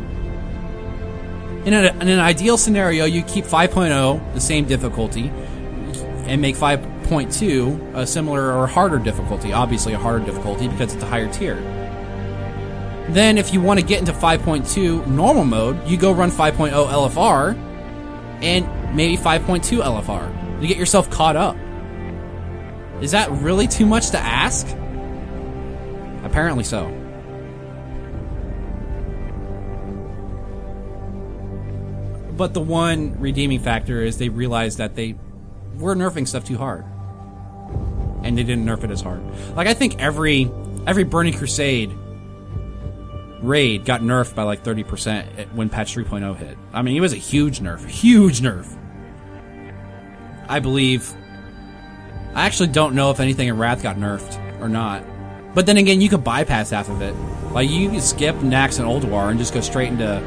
In an ideal scenario, you keep 5.0 the same difficulty and make 5.2 a similar or harder difficulty. Obviously a harder difficulty because it's a higher tier. Then if you want to get into 5.2 normal mode, you go run 5.0 LFR and maybe 5.2 LFR to get yourself caught up. Is that really too much to ask? Apparently so. But the one redeeming factor is they realized that they were nerfing stuff too hard. And they didn't nerf it as hard. Like, I think every Burning Crusade raid got nerfed by like 30% when patch 3.0 hit. I mean, it was a huge nerf. Huge nerf. I believe... I actually don't know if anything in Wrath got nerfed or not. But then again, you could bypass half of it. Like, you could skip Nax and Ulduar and just go straight into...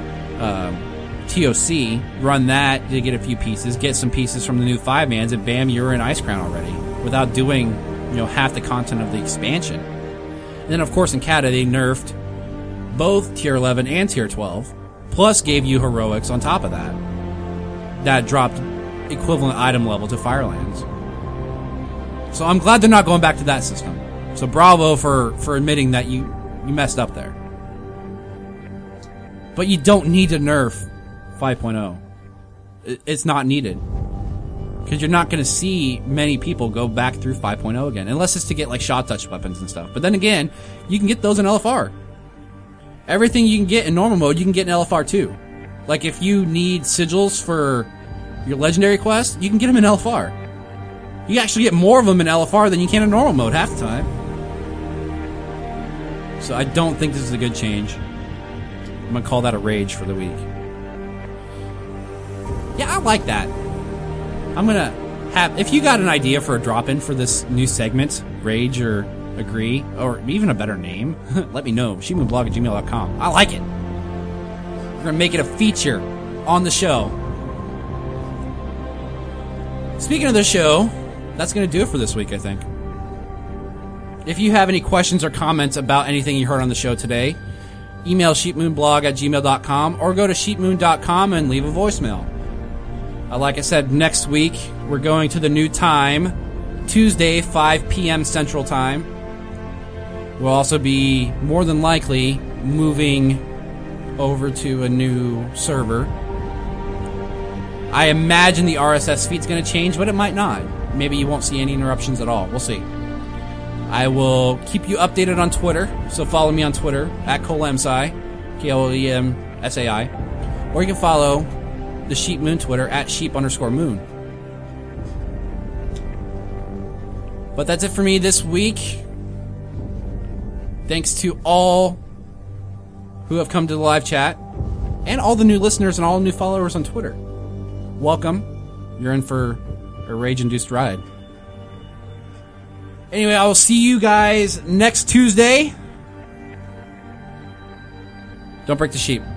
TOC, run that to get a few pieces, get some pieces from the new 5-mans, and bam, you're in Ice Crown already, without doing, half the content of the expansion. And then, of course, in Kata, they nerfed both Tier 11 and Tier 12, plus gave you Heroics on top of that. That dropped equivalent item level to Firelands. So I'm glad they're not going back to that system. So bravo for admitting that you messed up there. But you don't need to nerf 5.0. It's not needed. Because you're not going to see many people go back through 5.0 again. Unless it's to get like shot touch weapons and stuff. But then again, you can get those in LFR. Everything you can get in normal mode, you can get in LFR too. Like if you need sigils for your legendary quest, you can get them in LFR. You actually get more of them in LFR than you can in normal mode half the time. So I don't think this is a good change. I'm going to call that a rage for the week. Yeah, I like that. I'm going to have... If you got an idea for a drop-in for this new segment, rage or agree, or even a better name, let me know. sheepmoonblog@gmail.com. I like it. We're going to make it a feature on the show. Speaking of the show, that's going to do it for this week, I think. If you have any questions or comments about anything you heard on the show today, email sheepmoonblog@gmail.com or go to sheepmoon.com and leave a voicemail. Like I said, next week we're going to the new time, Tuesday, 5 p.m. Central Time. We'll also be more than likely moving over to a new server. I imagine the RSS feed's going to change, but it might not. Maybe you won't see any interruptions at all. We'll see. I will keep you updated on Twitter, so follow me on Twitter, @KolemSai, KOLEMSAI, or you can follow the Sheep Moon Twitter, @sheep_moon. But that's it for me this week. Thanks to all who have come to the live chat, and all the new listeners and all the new followers on Twitter. Welcome. You're in for a rage-induced ride. Anyway, I will see you guys next Tuesday. Don't break the sheep.